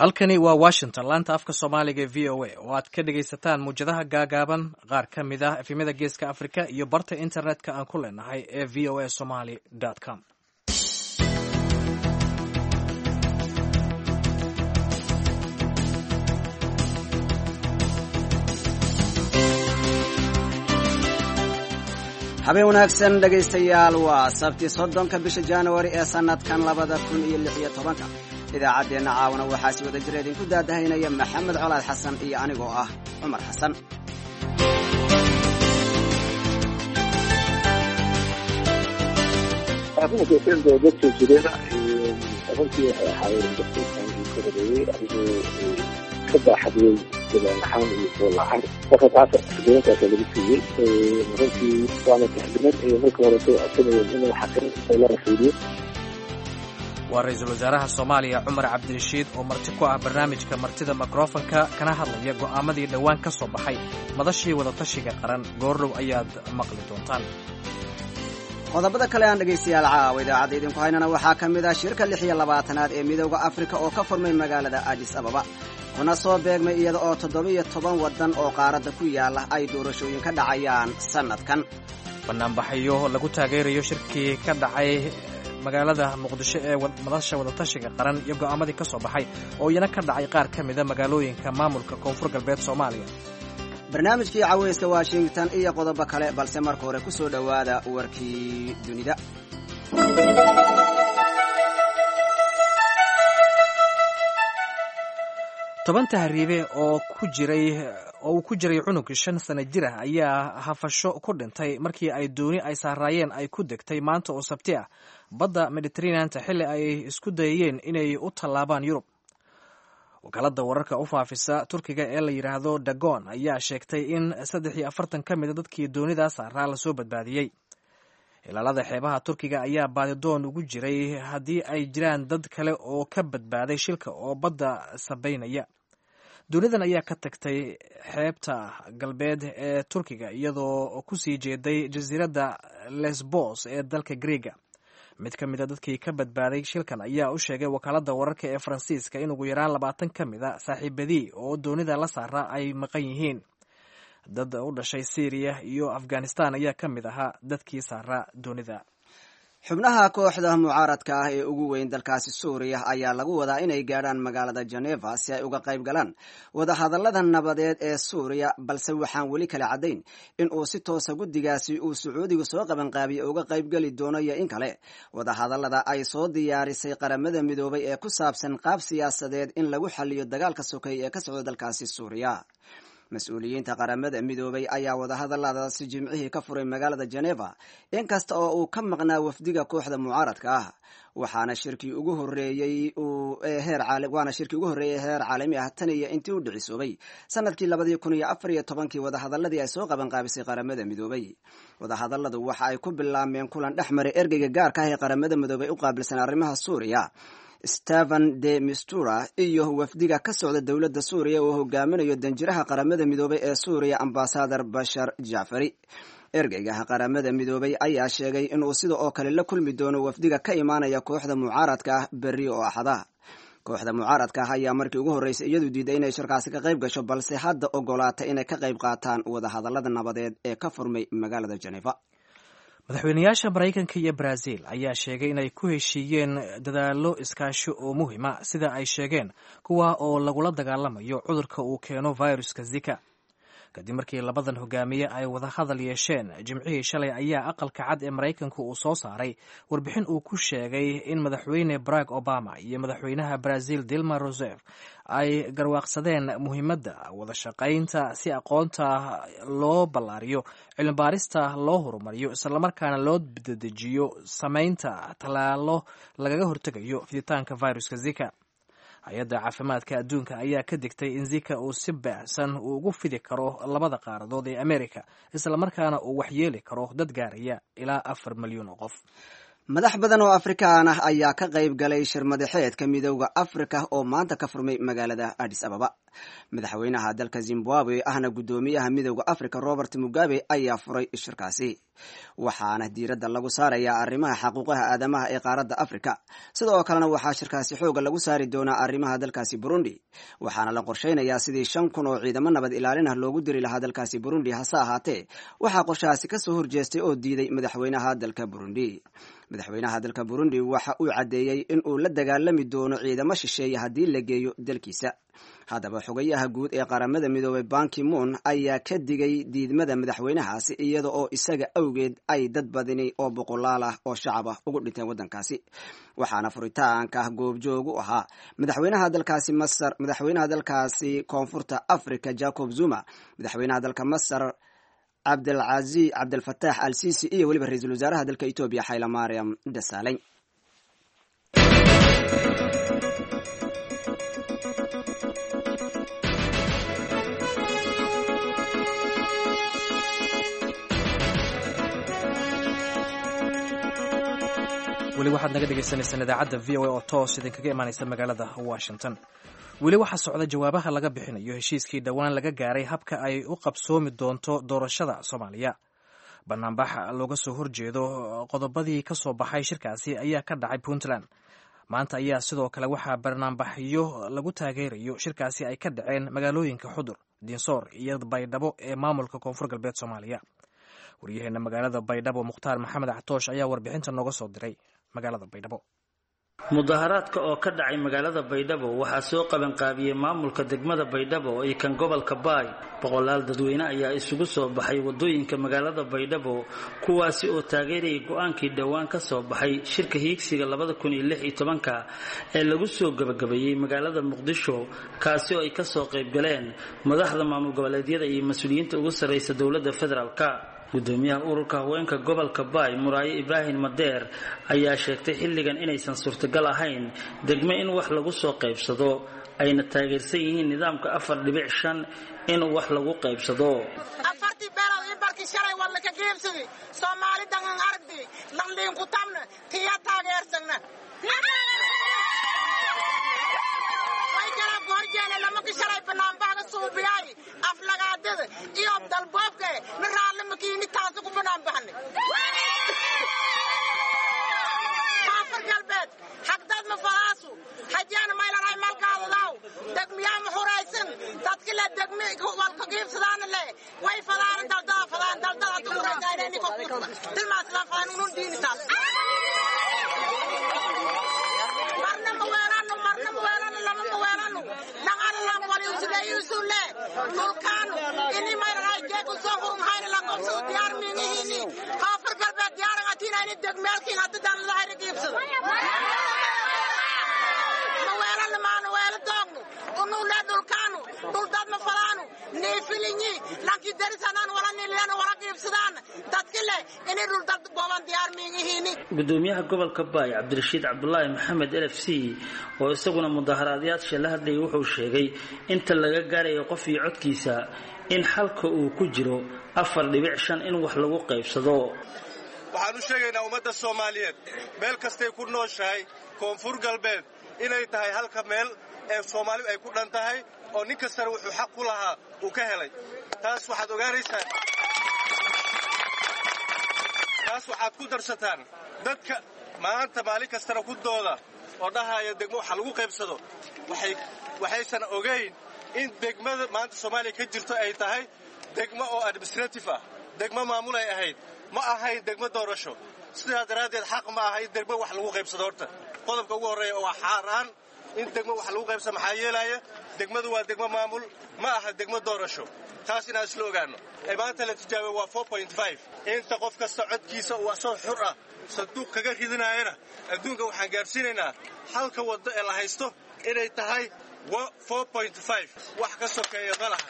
halkani waa washington laanta afka soomaaliga ee v o a oo aad ka dhegaysataan muwjadaha gaagaaban qaar ka mid ah efemyada geeska afrika iyo barta internetka aan ku leenahay ee v o a somaly com. habeen wanaagsan dhegaystayaal waa sabti 30 bisha January ee sanadkan 2016 idaacadeena caawana waxaa si wada jir idinku daadahaynaya Maxamed Colaad Xasan iyo anigoo ah Umar Xasan. Runtii dadka jirada runtii waxay ahaayeen dadka ka baaxadiyay waxaan iyo walaal waxa taas deegaanka lagu siiyay runtii waana taxdiimad iyo marka hore soo asayay inuu xaqin la rafiidiyo. waa ra'iisul wasaaraha Soomaaliya Cumar Cabdirashiid oo marti ku ah barnaamijka martida mikrofonka kana hadlaya go'aamadii dhawaan ka soo baxay madashii wada tashiga qaran goordhow ayaad maqli doontaan. qodobada kale aan dhegaystayaal caawa idaacada idinku haynana waxaa ka mid ah shirka 26aad ee midowga Afrika oo ka furmay magaalada Addis Ababa kuna soo beegmay iyada oo 17 wadan oo qaaradda ku yaala ay doorashooyin ka dhacayaan sanadkan. banaanbaxyo lagu taageerayo shirkii ka dhacay magaalada Muqdisho ee madasha wada tashiga qaran iyo go'aamadii ka soo baxay oo iyana ka dhacay qaar ka mid ah magaalooyinka maamulka Koonfur Galbeed Soomaaliya. barnaamijkii caweyska Washington iyo qodobo kale balse marka hore ku soo dhawaada warkii dunida. toban tahriibe oo uu ku jiray cunug 5 sano jir ah ayaa hafasho ku dhintay markii ay dooni ay saaraayeen ay ku degtay maanta oo Sabti ah badda Mediterranean-ta xilli ay isku dayeen inay u tallaabaan Yurub. wakaaladda wararka u faafisa Turkiga ee la yiraahdo Dagon ayaa sheegtay in 43 ka mid ah dadkii doonidaas saaraa la soo badbaadiyay. ilaalada xeebaha Turkiga ayaa baadidoon ugu jiray haddii ay jiraan dad kale oo ka badbaaday shilka oo badda sabaynaya. doonidan ayaa ka tagtay xeebta galbeed ee Turkiga iyadoo ku sii jeeday jasiiradda Lesbos ee dalka Greega. mid ka mid ah dadkii ka badbaaday shilkan ayaa u sheegay wakaaladda wararka ee Faransiiska in ugu yaraan 20 ka mid ah saaxiibadii oo doonida la saaraa ay maqan yihiin. dad u dhashay Syria iyo Afghanistan ayaa ka mid ahaa dadkii saaraa doonida. xubnaha kooxda mucaaradka ah ee ugu weyn dalkaasi Suuriya ayaa lagu wadaa inay gaadhaan magaalada Geneva si ay uga qayb galaan wadahadallada nabadeed ee Suuriya, balse waxaan weli kala cadayn in uu si toosa guddigaasi uu Sacuudigu soo qaban qaabiyo uga qayb gali doono iyo in kale. wadahadallada ay soo diyaarisay qaramada midoobay ee ku saabsan qaab siyaasadeed in lagu xalliyo dagaalka sokay ee ka socda dalkaasi Suuriya. mas-uuliyiinta qaramada midoobay ayaa wadahadalladaasi jimcihii ka furay magaalada Geneva inkasta oo uu ka maqnaa wafdiga kooxda mucaaradka ah. waana shirkii ugu horeeyay ee heer caalami ah tan iyo intii u dhicisoobay sanadkii 2014 wadahadalladii ay soo qaban qaabisay qaramada midoobay. wadahadalladu waxa ay ku bilaabmeen kulan dhexmaray ergeyga gaarka ah ee qaramada midoobay u qaabilsan arrimaha Suuriya Stefan de Mistura iyo wafdiga ka socda dowladda Suuriya oo hogaaminayo danjiraha qaramada midoobay ee Suuriya Ambassador Bashar Jaafari. ergeyga qaramada midoobay ayaa sheegay inuu sidoo oo kale la kulmi doono wafdiga ka imaanaya kooxda mucaaradka ah berri oo Axada. kooxda mucaaradka ah ayaa markii ugu horeysay iyadu diiday inay shirkaasi ka qayb gasho, balse hadda ogolaatay inay ka qayb qaataan wadahadallada nabadeed ee ka furmay magaalada Geneva. madaxweynayaasha Mareykanka iyo Brazil ayaa sheegay inay ku heshiiyeen dadaallo iskaashi oo muhiim ah sida ay sheegeen kuwa oo lagula dagaalamayo cudurka uu keeno viruska Zika. kadib markii labadan hogaamiye ay wada hadal yeesheen jimcihii shalay ayaa aqalka cad ee Mareykanka uu soo saaray warbixin uu ku sheegay in madaxweyne Barack Obama iyo madaxweynaha Brazil Dilma Rousseff ay garwaaqsadeen muhiimadda wada shaqaynta si aqoonta loo ballaariyo, cilmi baarista loo horumariyo, isla markaana loo dedejiyo samaynta tallaalo lagaga hortagayo fiditaanka viruska Zika. hay-adda caafimaadka adduunka ayaa ka digtay in Zika uu si baahsan ugu fidi karo labada qaaradood ee Amerika, isla markaana uu waxyeeli karo dad gaaraya ilaa 4 milyan oo qof. madax badan oo afrikaan ah ayaa ka qayb galay shir madaxeedka midowda afrika oo maanta ka furmay magaalada addis ababa madaxweynaha dalka zimbabwe ahna guddoomiyaha midowda afrika robert mugabe ayaa furay shirkaasi waxaana diiradda lagu saarayaa arrimaha xaquuqaha aadamaha ee qaaradda afrika sidoo kalena waxaa shirkaasi xooga lagu saari doonaa arrimaha dalkaasi burundi waxaana la qorsheynayaa sidii 5,000 oo ciidamo nabad ilaalin ah loogu diri lahaa dalkaasi burundi hase ahaatee waxaa qorshahaasi kasoo horjeestay oo diiday madaxweynaha dalka burundi madaxweynaha dalka burundi waxa uu caddeeyey in uu la dagaalami doono ciidamo shisheeye haddii la geeyo dalkiisa haddaba xogayaha guud ee qaramada midoobay Ban Ki-moon ayaa ka digay diidmada madaxweynahaasi iyada oo isaga awgeed ay dad badani oo boqolaal ah oo shacab ah ugu dhinteen waddankaasi waxaana furitaanka goobjoog u ahaa madaxweynaha dalkaasi Masar madaxweynaha dalkaasi koonfurta Afrika Jacob Zuma madaxweynaha dalka Masar Abdel Fattah al-Sisi iyo waliba ra'iisul wasaaraha dalka Ethiopia Haile Mariam Desalegn weli waxaad naga dhegaysaneysaan idaacadda VOA oo toos idinkaga imaanaysa magaalada Washington weli waxaa socda jawaabaha laga bixinayo heshiiskii dhowaan laga gaaray habka ay u qabsoomi doonto doorashada Soomaaliya banaanbax looga soo horjeedo qodobadii ka soo baxay shirkaasi ayaa ka dhacay Puntland maanta ayaa sidoo kale waxaa banaanbaxyo lagu taageerayo shirkaasi ay ka dhaceen magaalooyinka Xudur Dinsoor iyo Baydhabo ee maamulka Koonfur Galbeed Soomaaliya wariyaheena magaalada Baydhabo Mukhtaar Maxamed Actoosh ayaa warbixinta nooga soo diray magaalada Baydhabo mudaharaadka oo ka dhacay magaalada Baydhabo waxaa soo qaban qaabiyay maamulka degmada Baydhabo ee kan gobolka Baay boqolaal dadweyne ayaa isugu soo baxay wadooyinka magaalada Baydhabo kuwaasi oo taageeray go'aankii dhawaan ka soo baxay shirka hiigsiga 2016 ee lagu soo gabagabeeyay magaalada Muqdisho kaasi oo ay ka soo qayb galeen madaxda maamul goboleedyada iyo mas'uuliyiinta ugu sareysa dawladda federaalka gudoomiyaha ururka haweenka gobolka Baay Muraaye Ibrahim Madeer ayaa sheegtay xilligan inaysan suurtagal ahayn degmo in wax lagu soo qaybsado ayna taageersan yihiin nidaamka 4.5 in wax lagu qaybsado afartii beelood in barkii shalay wala ka geebsaday Soomaali dangan aragdi lanliin ku tamna tiya taageersana way kala goorjeena lama ka shalay banaanbaga suubiyay aflagaadada iyo dalboobka naraale makiini taas ku banaanbaxnay Koonfur Galbeed xaqdad ma falaasu hajana maylaray malkaadaaw degmiyaa ma xuraysan dadka la degmi walka geebsadaan le way falaan daldada tuuraynaani ko tilmaas la faanun diintaas marna ma weelano lama ma weelano naqal la wali usule dulkaanu ini maylaray jeeku soo hurmayna la qabso diyaar miini Koonfur Galbeed diyaar atina ini degmeelkiin hadda dan la hayr geebsado ma weelano maan weel doogno unu la dulkaanu dul dad ma falaano neefilinyi laakiin darisanan wala nileena wala geebsadaan dadkile inay dul dad booban diyaar miini gudoomiyaha gobolka Baay Cabdirashiid Cabdullaahi Maxamed LFC oo isaguna mudaharaadyaasha la hadlay wuxuu sheegay inta laga gaarayo qof iyo codkiisa in xalka uu ku jiro 4.5 in wax lagu qaybsado waxaan u sheegaynaa ummadda Soomaaliyeed meel kastay ku nooshahay Koonfur Galbeed inay tahay halka meel ee Soomaalidu ay ku dhan tahay oo nin kasta wuxuu xaq u lahaa uu ka helay taas waxaad ogaanaysaa taas waxaad ku darsataan dadka maanta maalin kasta ku dooda oo dhahaya degmo waxa lagu qaybsado waxaysan ogeyn in degmada maanta Soomaaliya ka jirto ay tahay degmo oo administrative ah degmo maamul ay ahayd ma ahayn degmo doorasho sidaa daraadeed xaq ma aha in degmo wax lagu qaybsado horta qodobka ugu horeeya waa xaaraan in degmo wax lagu qaybsado maxaa yeelaya degmadu waa degmo maamul ma aha degmo doorasho taas inaan isla ogaano maanta la tijaabay waa 4.5 inta qof kasta codkiisa uu asoo xur ah sanduuq kaga ridinaayana adduunka waxaan gaarsiinaynaa halka waddo ee la haysto inay tahay 4.5 wax ka sokeeya malaha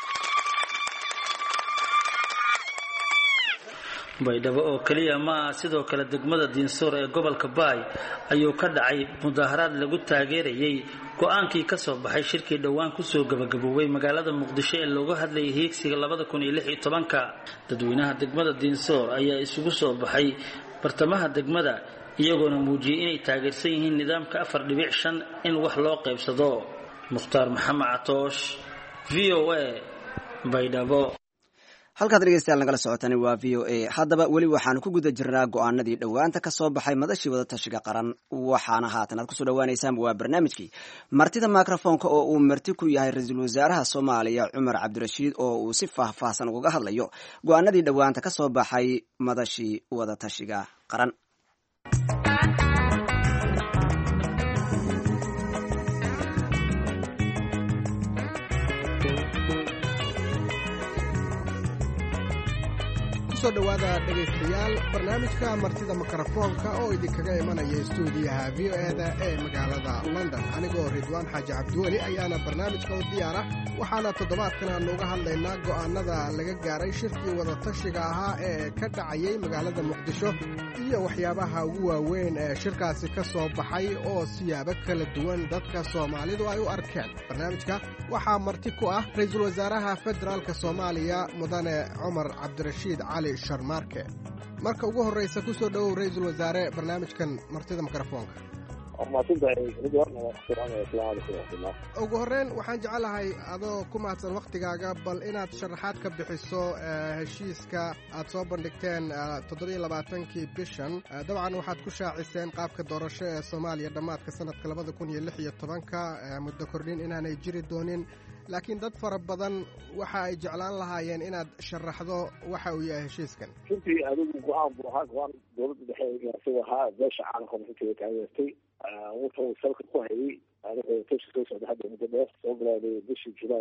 Baydhabo oo kaliya ma sidoo kale degmada Dinsoor ee gobolka Baay ayuu ka dhacay mudaharaad lagu taageerayay go'aankii ka soo baxay shirkii dhawaan ku soo gabagaboobay magaalada Muqdisho ee looga hadlayay hiigsiga 2016 dadweynaha degmada Dinsoor ayaa isugu soo baxay bartamaha degmada iyagoona muujiyey inay taageersan yihiin nidaamka 4.5 in wax loo qaybsado. Mukhtaar Maxamed Catoosh, VOA, Baydhabo. halkaad dhegeystayaal nagala socotani waa VOA. haddaba weli waxaanu ku guda jirnaa go'aanadii dhowaanta ka soo baxay madashii wadatashiga qaran, waxaana haatan aad kusoo dhawaanaysaan waa barnaamijkii martida microfonka oo uu marti ku yahay ra-iisul wasaaraha Soomaaliya Cumar Cabdirashiid oo uu si faahfaahsan uga hadlayo go'aanadii dhowaanta ka soo baxay madashii wadatashiga qaran. soo dhawaada dhegaystayaal barnaamijka martida mikrofoonka oo idinkaga imanaya stuudiyaha VOA-da ee magaalada London. anigoo Ridwaan Xaaji Cabdiweli ayaana barnaamijka u diyaara, waxaana toddobaadkan aanu uga hadlaynaa go'aanada laga gaaray shirkii wadatashiga ahaa ee ka dhacayay magaalada Muqdisho iyo waxyaabaha ugu waaweyn ee shirkaasi ka soo baxay oo siyaabo kala duwan dadka Soomaalidu ay u arkeen. barnaamijka waxaa marti ku ah ra-iisul wasaaraha federaalka Soomaaliya Mudane Cumar Cabdirashiid Cali Sharmaarke. marka ugu horeysa ku soo dhawow ra-iisul wasaare barnaamijkan martida mikrofoonka. ugu horeyn waxaan jecelahay adoo ku mahadsan wakhtigaaga bal inaad sharaxaad ka bixiso heshiiska aad soo bandhigteen 27kii bishan. dabcan waxaad ku shaaciseen qaabka doorasho ee Soomaaliya dhammaadka sanadka 2016 muddo kordhin inaanay jiri doonin, laakiin dad fara badan waxa ay jeclaan lahaayeen inaad sharaxdo waxa uu yahay heshiiskan. runtii adigu go-aan buu ahaa, go-aan dowladda dhexe isagu ahaa, beesha caalamka runtii taageertay. wuxuu salka ku hayay anigoo tashi soo socda hadda muddo dheer soo bilowday bishii Julaay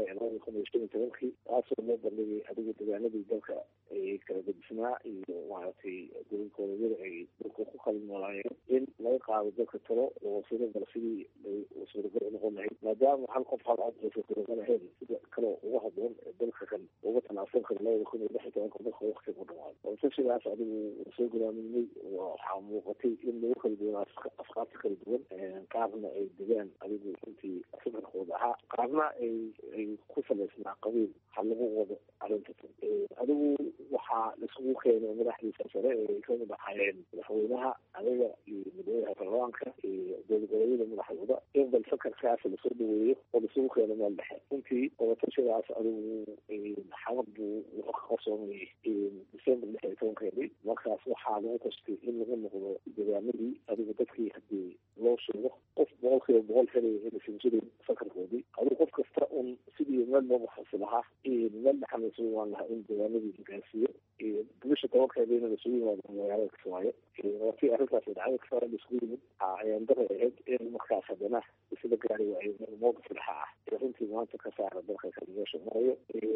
2015 taasoo loo bandhigay adigu deegaanadii dalka ay kala gedisnaa iyo maaragtay gobolkoodyada ay dalka ku kala noolaayeen in laga qaado dalka talo oo suuragal sidii ay suuragal u noqon lahayd, maadaama hal qof hal cod aysan suuragal ahayn sida kale uga habboon dalka kan uga tanaasul kara 2016 marka waqti ku dhamaado. tashigaas adigu soo gudaaminay waxaa muuqatay in lagu kala duwanaa afkaarta kala duwan, qaarna ay degaan adigu runtii safarkooda ahaa, qaarna ay ku salaysnaa qabiil ha lagu wado arrinta. adigu waxaa laisugu keenay madaxdiisa sare ee ka mid ahaayeen madaxweynaha adiga iyo madaxweynaha baarlamaanka iyo dowladgoboleedyada madaxdooda in bal sakarkaas lasoo dhaweeyo oo laisugu keeno meel dhexe. runtii wadatashigaas adigu xamad buu wuxuu ka qarsoomayay December 16 markaas waxaa lagu tashtay in lagu noqdo deegaanadii adigu dadkii haddii loo sheego qof 100% helaya inaysan jirin sakarkoodii, adigu qof kasta un sidii meel loogu xasi lahaa meel dhexan isugu imaan lahaa in deegaanadii la gaarsiiyo. bisha 10 in isugu yimaado magaalada Kismaayo. watii arrintaas dhacday Kismaayo isugu yimid ayaan daray ahayd in markaas haddana isla gaari waayay mowqif dhexe ah runtii maanta ka saara dalka kala meesha marayo.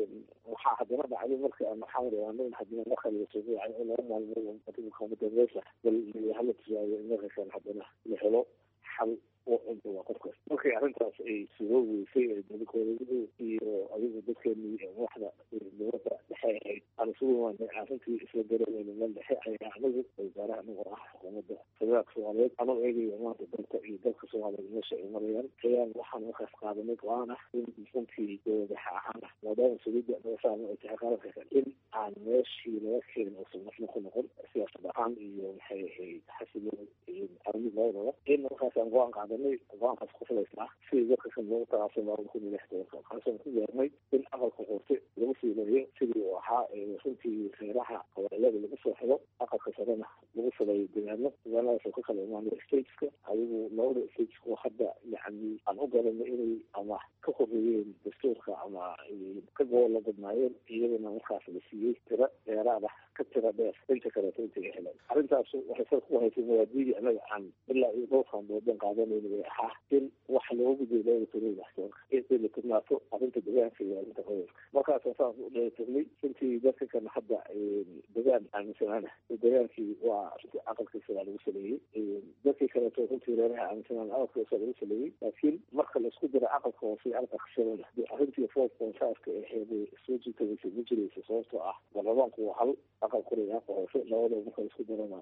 waxaa haddana dhacday markii aan maxamed waaneen haddana marka la soo yaacay in loo maalmo adigu kamida meesha bal hala tisaayo in marka kan haddana la helo xal oo inta waa qofkaas. markii arrintaas ay soo weysay dowladgoboleedyadu iyo adigu dadkeenii madaxda dowladda dhexe ahayd aan isugu imaanay arrintii isla garanayna meel dhexe ayaa anagu wasaaraha anagoo ah xukuumadda federaalka Soomaaliyeed anoo eegaya maanta dalka iyo dalka Soomaaliyeed meesha ay marayaan ayaan waxaan markaas qaadanay go-aan ah in runtii dowladaha ahaan maadaama saliidda nasaama ay tahay qaranka kale in aan meeshii laga keenin uusan waxna ku noqon siyaasad ahaan iyo maxay ahayd xasiloon iyo arrin labadaba in markaas aan go-aan qaadanay go-aankaas ku salaysnaa sidii dadka kan loogu talaasay 2016 kaasoo ku gaarnay in aqalka hoose lagu fiilayo sidii uu ahaa runtii reeraha qabailada lagu soo xiro aqalka sarena lagu filayo deegaanadaas oo ka kala imaanaya stateska adigu labada stateska hadda yacni aan u garanay inay ama ka horreeyeen dastuurka ama ka goola badnaayeen iyadana markaas la siiyey tiro dheeraad ah ka tiro dheer inta kaleeto intay heleen. arrintaas waxay sal ku haysay muwaadiniinta anaga aan ilaa iyo dhowrkan doodan qaadanayna way ahaa in wax loogu jeedo in la tirnaato arrinta deegaanka iyo arrinta qabiilka. markaas saas u dheelitirnay runtii dadka kan hadda deegaan aaminsanaana deegaankii waa aqalkiisa lagu saleeyey, dadkii kaleeto runtii reeraha aaminsanaan aqalkiisa lagu saleeyey, laakiin marka laisku dira aqalka hoose aqalka sarena arrintii 4.5 ee heeday soo jiitaysa ma jiraysa sababtoo ah baarlamaanku waa hal aqal kuriga aqal hoose labadaba marka laisku dirana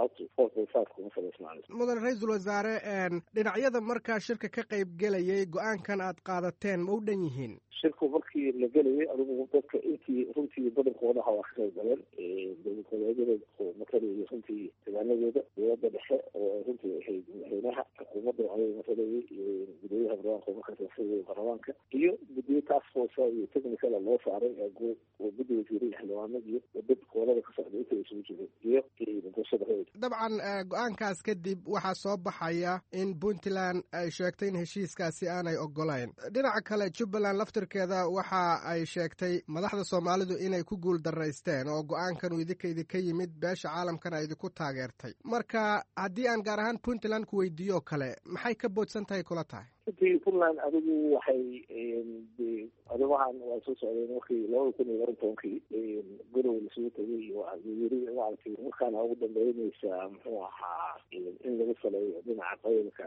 sababto 4.5 kuma salaysnaanayso. mudan ra-iisul wasaare dhinacyada markaa shirka ka qayb gelayay go-aankan aad qaadateen ma u dhan yihiin? shirku markii la gelayay adigu dadka intii runtii badankooda waa ka qayb galeen dowlad goboleedyada oo matalaya runtii deegaanadooda dowladda dhexe oo runtii ahayd madaxweynaha xukuumadda ayay matalayay gudooyaha barlamaanka markaas baarlamaanka iyo guddiyo task force iyo technical loo saaray oo guddi wasiirada xildhibaanada iyo dad gobolada ka socda inta isugu jireen iyo bulshada reerka. dabcan go-aankaas kadib waxaa soo baxaya in puntland ay sheegtay in heshiiskaasi aanay ogolayn. dhinaca kale jubbaland laftirkeeda waxa ay sheegtay madaxda soomaalidu inay ku guul daraysteen oo go-aankan uu idinka yimid beesha caalamkana idinku taageertay. marka haddii aan gaar ahaan puntland ku weydiiyo kale maxay ka boodsan tahay kula tahay? runtii puntland adigu waxay arrimahan waa soo socdeen markii 2012 gorow lasugu tagay iyo yiri maaragtay markaana ugu dambeynaysa muxuu ahaa in lagu saleeyo dhinaca qaylka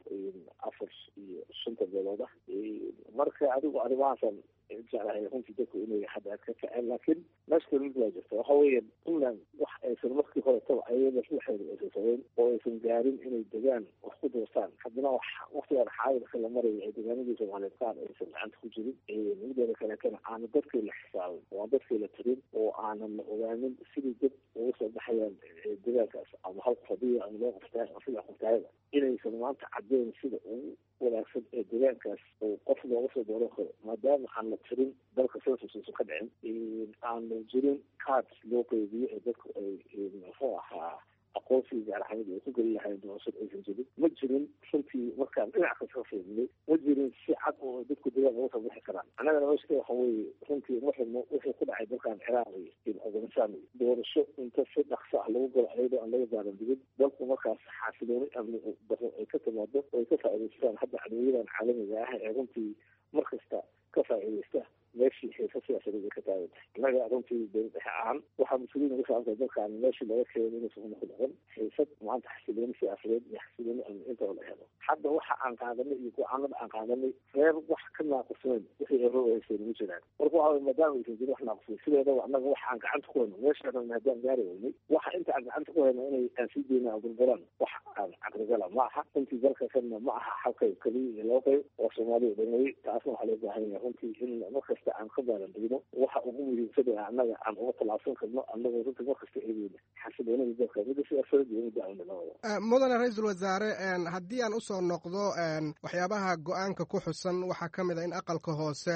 4 iyo 5 beelood ah marka adigu arrimahaasaan jeclahay runtii dadku inay hadda ka kaceen laakiin meesha mid waa jirta waxa weeye puntland wax aysan markii horetaba ayada ruuxeeda aysan sameyn oo aysan gaarin inay degaan wax ku doortaan haddana wax waqtigan xaadirka la maraya ay deegaanadii soomaaliyeed qaar aysan gacanta ku jirin mideeda kaleetana aana dadkii la xisaabin oo aan dadkii la tirin oo aanan la ogaanin sidii dad uga soo baxayaan degaankaas ama hal qof hadii ama loo qoftaay ama sida qoftaayada inaysan maanta caddeyn sida ugu wanaagsan ee deegaankaas oo qof looga soo dooran karo maadaama aan la tirin dalka census ka dhicin aanu jirin cards loo qeybiyo ee dadku ay muxuu ahaa aqoonsiga gaaraxamid ay ku geli lahayn doorashada aysan jirin ma jirin runtii markaan dhinac kasta ka fiirnay ma jirin si cad oo dadku degaan uga soo bixi karaan annagana meeshka waxa weeye runtii marximo wixii ku dhacay dalkan ciraaq iyo afghanistan doorasho inta si dhaqso ah lagu galo ayadoo aan laga gaaran digin dalku markaas xaasilooni amni daro ay ka timaado oo ay ka faa'iidaystaan hadda cadawyadan caalamiga ah ee runtii mar kasta ka faa'iidaysta meeshii xiisa siyaasadeed ay ka taagan tahay innaga runtii dowlad dhexe ahaan waxaa mas-uuliyin uga saabsan dalkaan meeshii laga keenay inaysan una ku dhaqan xiisad maanta xasilooni siyaasadeed iyo xasilooni amni intaba la helo hadda waxa aan qaadanay iyo go-aanada aan qaadanay reer wax ka naaqusnayn wixii ero haysan ugu jiraan marka waxa weye maadaama aysan jirin wax naaqusnayn sideedaba annaga waxa aan gacanta ku hayno meeshaana maadaama gaari weynay waxa inta aan gacanta ku hayno inay aan sii deyna aan burburaan wax aan caqligala ma aha runtii dalkaasana ma aha hal qayb keliya iyo laba qayb oo soomaaliya dhameeyey taasna waxaa loo baahan yahay runtii in markasta aan ka baaran degno waxa ugu muhiimsan annaga aan uga tallaabsan karno annagoo runtii markasta eegeyna xasiloonida dalka midda siyaasadeed iyo midda amnilabada. mudane ra-iisul wasaare haddii aan usoo noqdo waxyaabaha go-aanka ku xusan waxaa ka mid a in aqalka hoose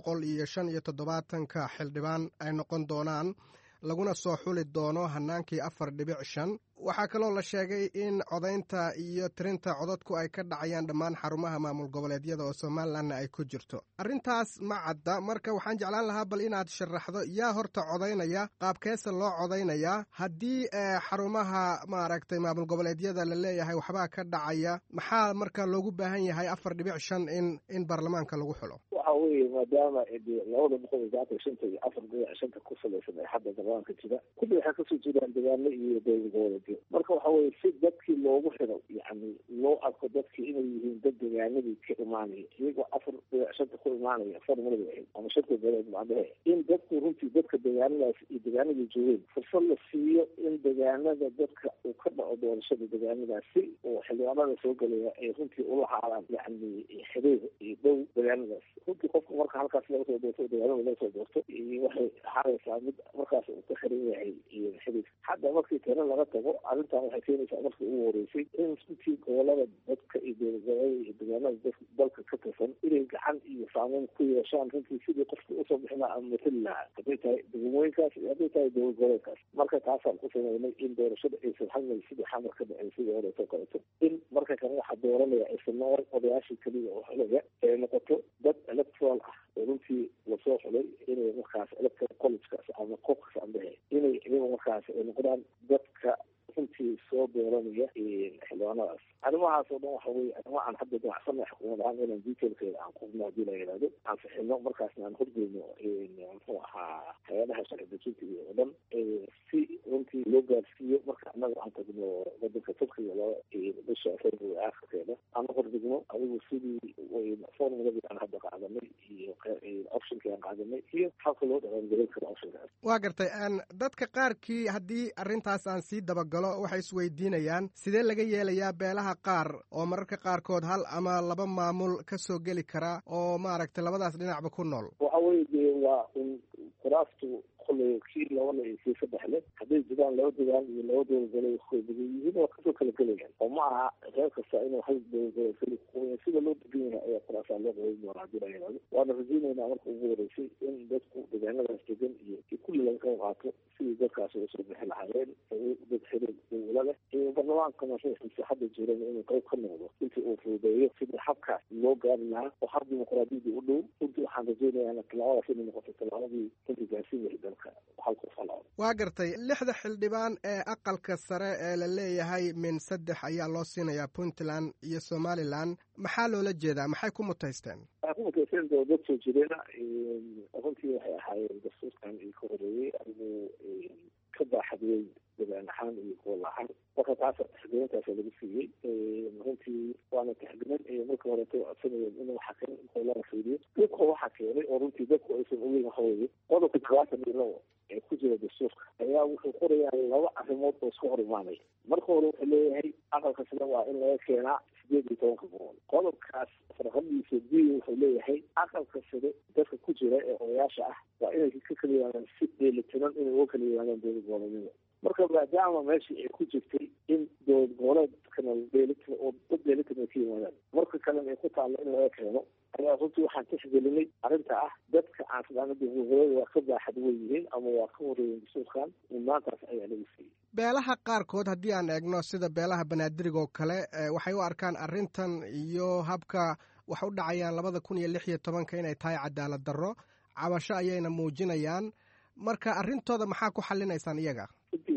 275 xildhibaan ay noqon doonaan laguna soo xuli doono hanaankii 4.5 waxaa kaloo la sheegay in codaynta iyo tirinta codadku ay ka dhacayaan dhammaan xarumaha maamul goboleedyada oo somalilandna ay ku jirto. arrintaas ma cadda marka waxaan jeclaan lahaa bal inaad sharaxdo yaa horta codaynaya qaabkeesa loo codaynayaa haddii xarumaha maaragtay maamul goboleedyada la leeyahay waxbaa ka dhacaya maxaa marka loogu baahan yahay 4.5 in baarlamaanka lagu xulo? waxa weeye maadaama 295 iyo 4.5 ku salaysan ay hadda baarlamaanka jira kulli waxay kasoo jeedaan deegaano iyo dowlad goboleed marka waxa weeye si dadkii loogu xiro yani loo arko dadkii inay yihiin dad deegaanadii ka imaanaya iyagoo 4.5 ku imaanaya formulada ahayd ama shirka beeleed macnahe in dadku runtii dadka deegaanadaas iyo deegaanadii joogeen fursad la siiyo in deegaanada dadka uu ka dhaco doorashada deegaanadaasi oo xildhibaanada soo gelaya ay runtii ula haadaan yani xiriir iyo dhow deegaanadaas runtii qofka marka halkaas laga soo doorto deegaanada laga soo doorto waxay ahaanaysaa mid markaas uu ka xiran yahay iyo xiriir hadda markii tana laga tago arrintan waxay keenaysaa markii ugu horeysay in runtii gobolada dadka iyo dowladgoboleeda iyo deegaanada dalka ka tirsan inay gacan iyo saameyn ku yeeshaan runtii sidii qofka usoo bixin lahaa ama matali lahaa hadday tahay degmooyinkaas iyo hadday tahay dowlad goboleedkaas marka taasaan ku sameynay in doorashada aysan hadmay sidii xamar ka dhacay sidii horeeto kaleto in marka kale waxaa dooranaya aysan noqon odayaashii keliya oo xulaya ay noqoto dad electoral ah oo runtii lasoo xulay inay markaas electoral collegekaas ama qofkas ambehe inay iyaga markaas ay noqdaan dadka runtii soo dooranaya xildhibaanadaas arrimahaas oo dhan waxa weye arrimo aan hadda danacsana xukuumad ahaan inaan detailkeeda aan qubno haddii la yidhahdo aan fixino markaasna aan horgeyno muxuu ahaa hay-adaha sharci dejinta iyo oo dhan si runtii loo gaarsiiyo marka annaga aan tagno wadanka turkiga bisha february aakhirkeeda aan hordigno adigu sidii formuladii aan hadda qaadanay iyo optionkii aan qaadanay iyo habka loo dhaqangelin karo optionkaas. waa gartay dadka qaarkii haddii arrintaas aan sii dabagalo waxay isweydiinayaan sidee laga yeelayaa beelaha qaar oo mararka qaarkood hal ama laba maamul ka soo geli kara oo maaragtay labadaas dhinacba ku nool. waxa weye dee waa un kuraastu koley kii labana iyo kii saddexle hadday jiraan laba degaan iyo laba dowladgole badan yihiin waa kasoo kala gelayaan oo ma aha reer kasta inuu hal dowladgole keli kuqoya sida loo degan yahay ayaa kuraasaa loo qaban doonaa hadii la yidhahdo waana rajeynaynaa marka ugu horeysay in dadku deegaanadaas degan iyo kulli laga qayb qaato sidii dadkaas uga soo bixi lahaayeen dad xiriir dowla leh iyo baarlamaankana ruuxiisa hadda jiran inuu qayb ka noqdo intii uu fududeeyo sidii habkaas loo gaari lahaa oo hab dimuqraadiyadii u dhow runtii waxaan rajeynayaa tallaabadaas inay noqoto tallaabadii runtii gaarsiin lahay dalka waa gartay 6 xildhibaan ee aqalka sare ee la leeyahay min 3 ayaa loo siinayaa Puntland iyo Somaliland maxaa loola jeedaa maxay ku mutaysteen waxay ku mutaysteen dad soo jireena runtii waxay ahaayeen dastuurkan iyo ka horeeyey ayuu ka baaxadiyey deegaan ahaan iyo gobol ahaan marka taas taxdiintaas lagu siiyey runtii waana taxdiin iyo marka hore ay codsanayeen inuu xakin gobolada fiiriyo dadka waxa keenay oo runtii dadku aysan ogeyn waxa weeye qodobka 22 ee ku jira dastuurka ayaa wuxuu qorayaa laba arrimood oo isku hor imaanaya marka hore wuxuu leeyahay aqalka sida waa in laga keenaa 18 gobol qodobkaas farqadiisa diin wuxuu leeyahay aqalka sida dadka ku jira ee odayaasha ah waa inay ka kala yimaadaan si dheelitiran inay uga kala yimaadaan dowlad goboleedyada marka maadaama meeshii ay ku jirtay in dowlad goboleedkana dheelitiran oo dad dheelitiran ka yimaadaan marka kalena ay ku taallo in laga keeno ayaa runtii waxaan tixgelinay arrinta ah dadka caafimaadda gobolada waa ka baaxad weyn yihiin ama waa ka horeeyeen dastuurkan maantaas ayaa lagu siiyey beelaha qaarkood haddii aan eegno sida beelaha banaadirga oo kale waxay u arkaan arrintan iyo habka wax u dhacayaan 2016 inay tahay cadaalad darro cabasho ayayna muujinayaan marka arrintooda maxaa ku xallinaysaan iyaga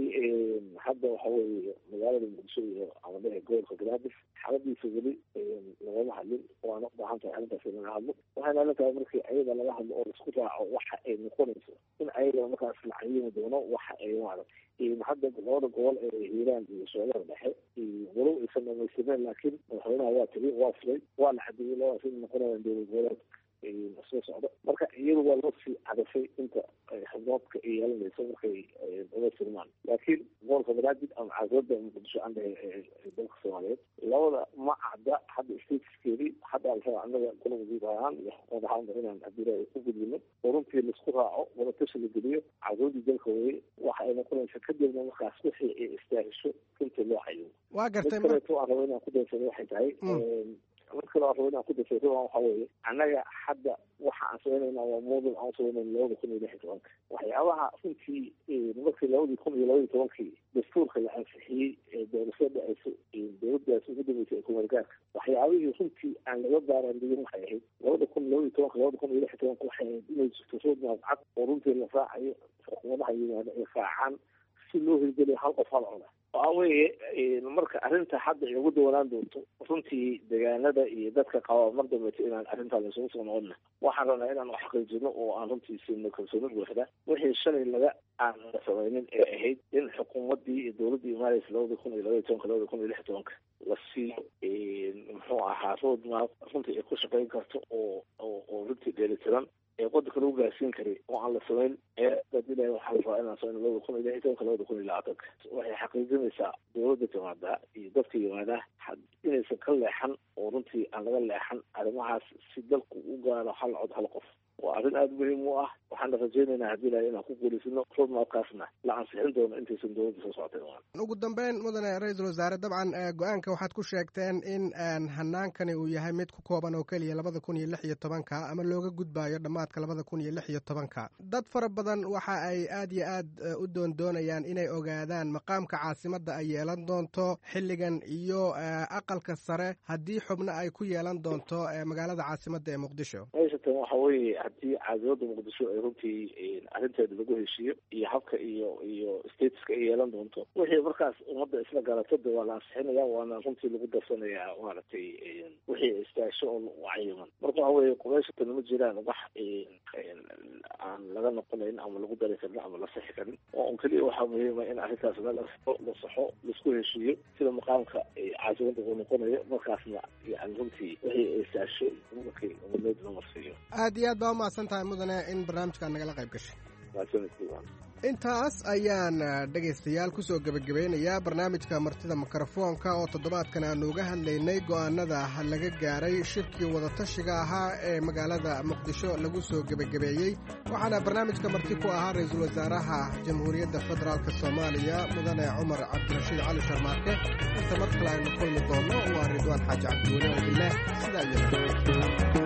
hadda waxa weeye magaalada muqdisho iyo amadaha gobolka banaadir xaaladiisa weli lagama hadlin waana u baahan tahay arrintaas in laga hadlo waxayna la tahay markii ayaga laga hadlo oo laisku raaco waxa ay noqonayso in ayaga markaas la cayimi doono waxa ay maaragtay hadda labada gobol ee hiiraan iyo soodada dhexe walow aysan dhamaystirneen laakiin madaxweynaha waa tiri waa furay waa la cadeeyey labadaas in noqonayaan dowlad goboleed soo socdo marka iyadu waa loo sii cadafay inta xubnoodka ay yeelanayso markay uga sirmaan laakiin gobolka banaadir ama caasimada muqdisho aan dhahay dalka soomaaliyeed labada ma cadda hadda statuskeedii hadda alraa annaga gola wasiir ahaan iyo xukuumad ahaanba inaan adila ay ku gudbino oo runtii laisku raaco wadatashi la geliyo caasimada dalka weye waxa ay noqonaysa kadibna markaas wixii ay istaahisho inta loo cayo waa gartay kaleeto aan rabo inaan ku daysano waxay tahay marka la rabo inaan ku dasay ruban waxa weeye annaga hadda waxa aan sameynayna waa moodul aan sameynayna 2016 waxyaabaha runtii markii 2012 dastuurka la ansixiyey ee doorashada ay dowladdaas ugu dambeysay kumargaarka waxyaabihii runtii aan laga baaraandigin waxay ahayd 2012 waxay ahayd inay jirto roadmap cad oo runtii la raacayo xukuumadaha yimaada ay raacaan si loo hirgeliyo hal qof hal coda waxa weeye marka arrinta hadda ay ugu dawanaan doonto runtii deegaanada iyo dadka qaba mar dambeeto inaan arrintaa laysugu soo noqonna waxaan rabnaa inaan xaqiijino oo aan runtii siino kalsooni buuxda wixii shalay laga aan la samaynin ee ahayd in xukuumaddii iyo dowladdii imaanaysa 2012 la siiyo muxuu ahaa roadmap runtii ay ku shaqayn karto oo runtii dheelitiran ee wadanka lagu gaarsiin karay oo aan la samayn ee dadina waxaa la rabaa inaan samayn 2020 waxay xaqiijinaysaa dowladda timaada iyo dadka yimaada inaysan ka leexan oo runtii aan laga leexan arrimahaas si dalku u gaaro hal cod hal qof waa arrin aada muhiim u ah waxaana rajaynaynaa haddii la inaan ku guulaysano roadmapkaasna la ansixin doono intaysan dowladda soo socotay ugu dambeyn mudane ra-iisul wasaare dabcan go-aanka waxaad ku sheegteen in hanaankani uu yahay mid ku kooban oo keliya 2016 ama looga gudbaayo dhammaadka 2016 dad fara badan waxa ay aad iyo aad u doondoonayaan inay ogaadaan maqaamka caasimadda ay yeelan doonto xilligan iyo aqalka sare haddii xubno ay ku yeelan doonto magaalada caasimadda ee muqdisho waxa weeye haddii caasimada muqdisho ay runtii arrinteeda lagu heshiiyo iyo habka iyo statuska ay yeelan doonto wixii markaas ummadda isla garato de waa la ansixinaya waana runtii lagu darsanayaa maaragtay wixii istaasho oo cayiman marka waxa weeye qubayshatan ma jiraan wax aan laga noqonayn ama lagu dari karin ama la sixi karin oo keliya waxaa muhiima in arrintaas la saxo laisku heshiiyo sida maqaamka caasimada uu noqonayo markaasna yani runtii wixii istaasho markii ummadeed la marsiiyo aad iyo aad baa umahadsan tahay mudane in barnaamijkaan nagala qayb gashay intaas ayaan dhegaystayaal kusoo gebagabeynayaa barnaamijka martida mikrofoonka oo toddobaadkan aanu uga hadlaynay go'aanada laga gaaray shirkii wadatashiga ahaa ee magaalada muqdisho lagu soo gebagabeeyey waxaana barnaamijka marti ku ahaa ra-iisul wasaaraha jamhuuriyadda federaalk soomaaliya mudane cumar cabdirashiid cali sharmaarke inta mar kale aynu kulmi doonno waa ridwaan xaaji cabdiweli oo bilaah sidaa iyo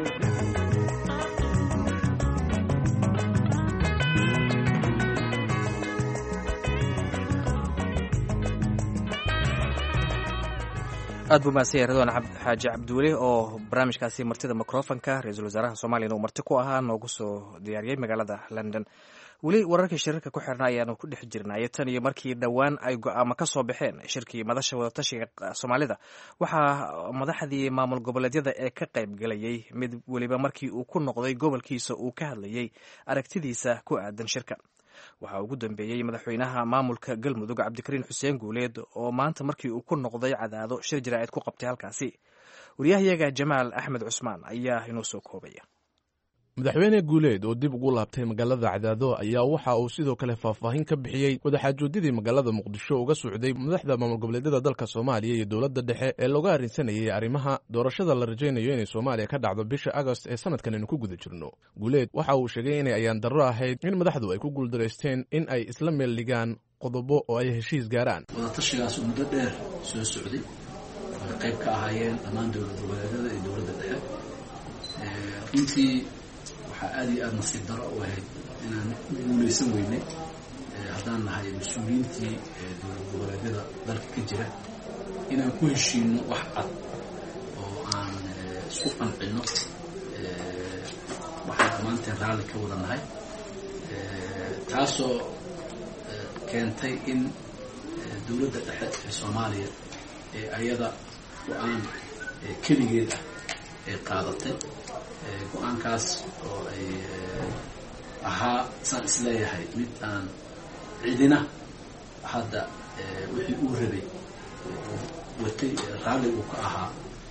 aad buu mahadsan yahay ridwaan xaaji cabdiweli oo barnaamijkaasi martida mikrofonka ra-iisul wasaaraha soomaliya uu marti ku ahaa noogu soo diyaariyey magaalada london. weli wararkii shirarka ku xirna ayaanu ku dhex jirnay tan iyo markii dhowaan ay go'aamo ka soo baxeen shirkii madasha wadatashiga soomaalida waxaa madaxdii maamul goboleedyada ee ka qayb galayay mid weliba markii uu ku noqday gobolkiisa uu ka hadlayay aragtidiisa ku aadan shirka. waxaa ugu dambeeyey madaxweynaha maamulka galmudug cabdikariin xuseen guuleed oo maanta markii uu ku noqday cadaado shir jaraa'id ku qabtay halkaasi. wariyahayaga jamaal axmed cusmaan ayaa inoo soo koobaya. madaxweyne guuleed oo dib ugu laabtay magaalada cadaado ayaa waxa uu sidoo kale faahfaahin ka bixiyey wadaxaajoodidii magaalada muqdisho uga socday madaxda maamul goboleedyada dalka soomaaliya iyo dowladda dhexe ee looga arrinsanayay arrimaha doorashada la rajaynayo inay soomaaliya ka dhacdo bisha agost ee sanadkan aynu ku guda jirno. guuleed waxa uu sheegay inay ayaan darro ahayd in madaxdu ay ku guuldaraysteen in ay isla meel dhigaan qodobo oo ay heshiis gaaraan. wadatashigaas oo muddo dheer soo socday oo qayb ka ahaayeen dhammaan dowlad goboleedyada iyo dowladda dhexe runtii aad iyo aad nasiib daro u ahayd inaan guulaysan weynay haddaan nahay mas-uuliyiintii dowlad goboleedyada dalka ka jira inaan ku heshiino wax cad oo aan isku qancinno waxaan dhammaanteen raalli ka wada nahay taasoo keentay in dowladda dhexe ee soomaaliya ee ayada go-aan keligeed ah ay qaadatay go-aankaas oo ay ahaa saan isleeyahay mid aan cidina hadda wixii uu rabay watay raalli uu ka ahaa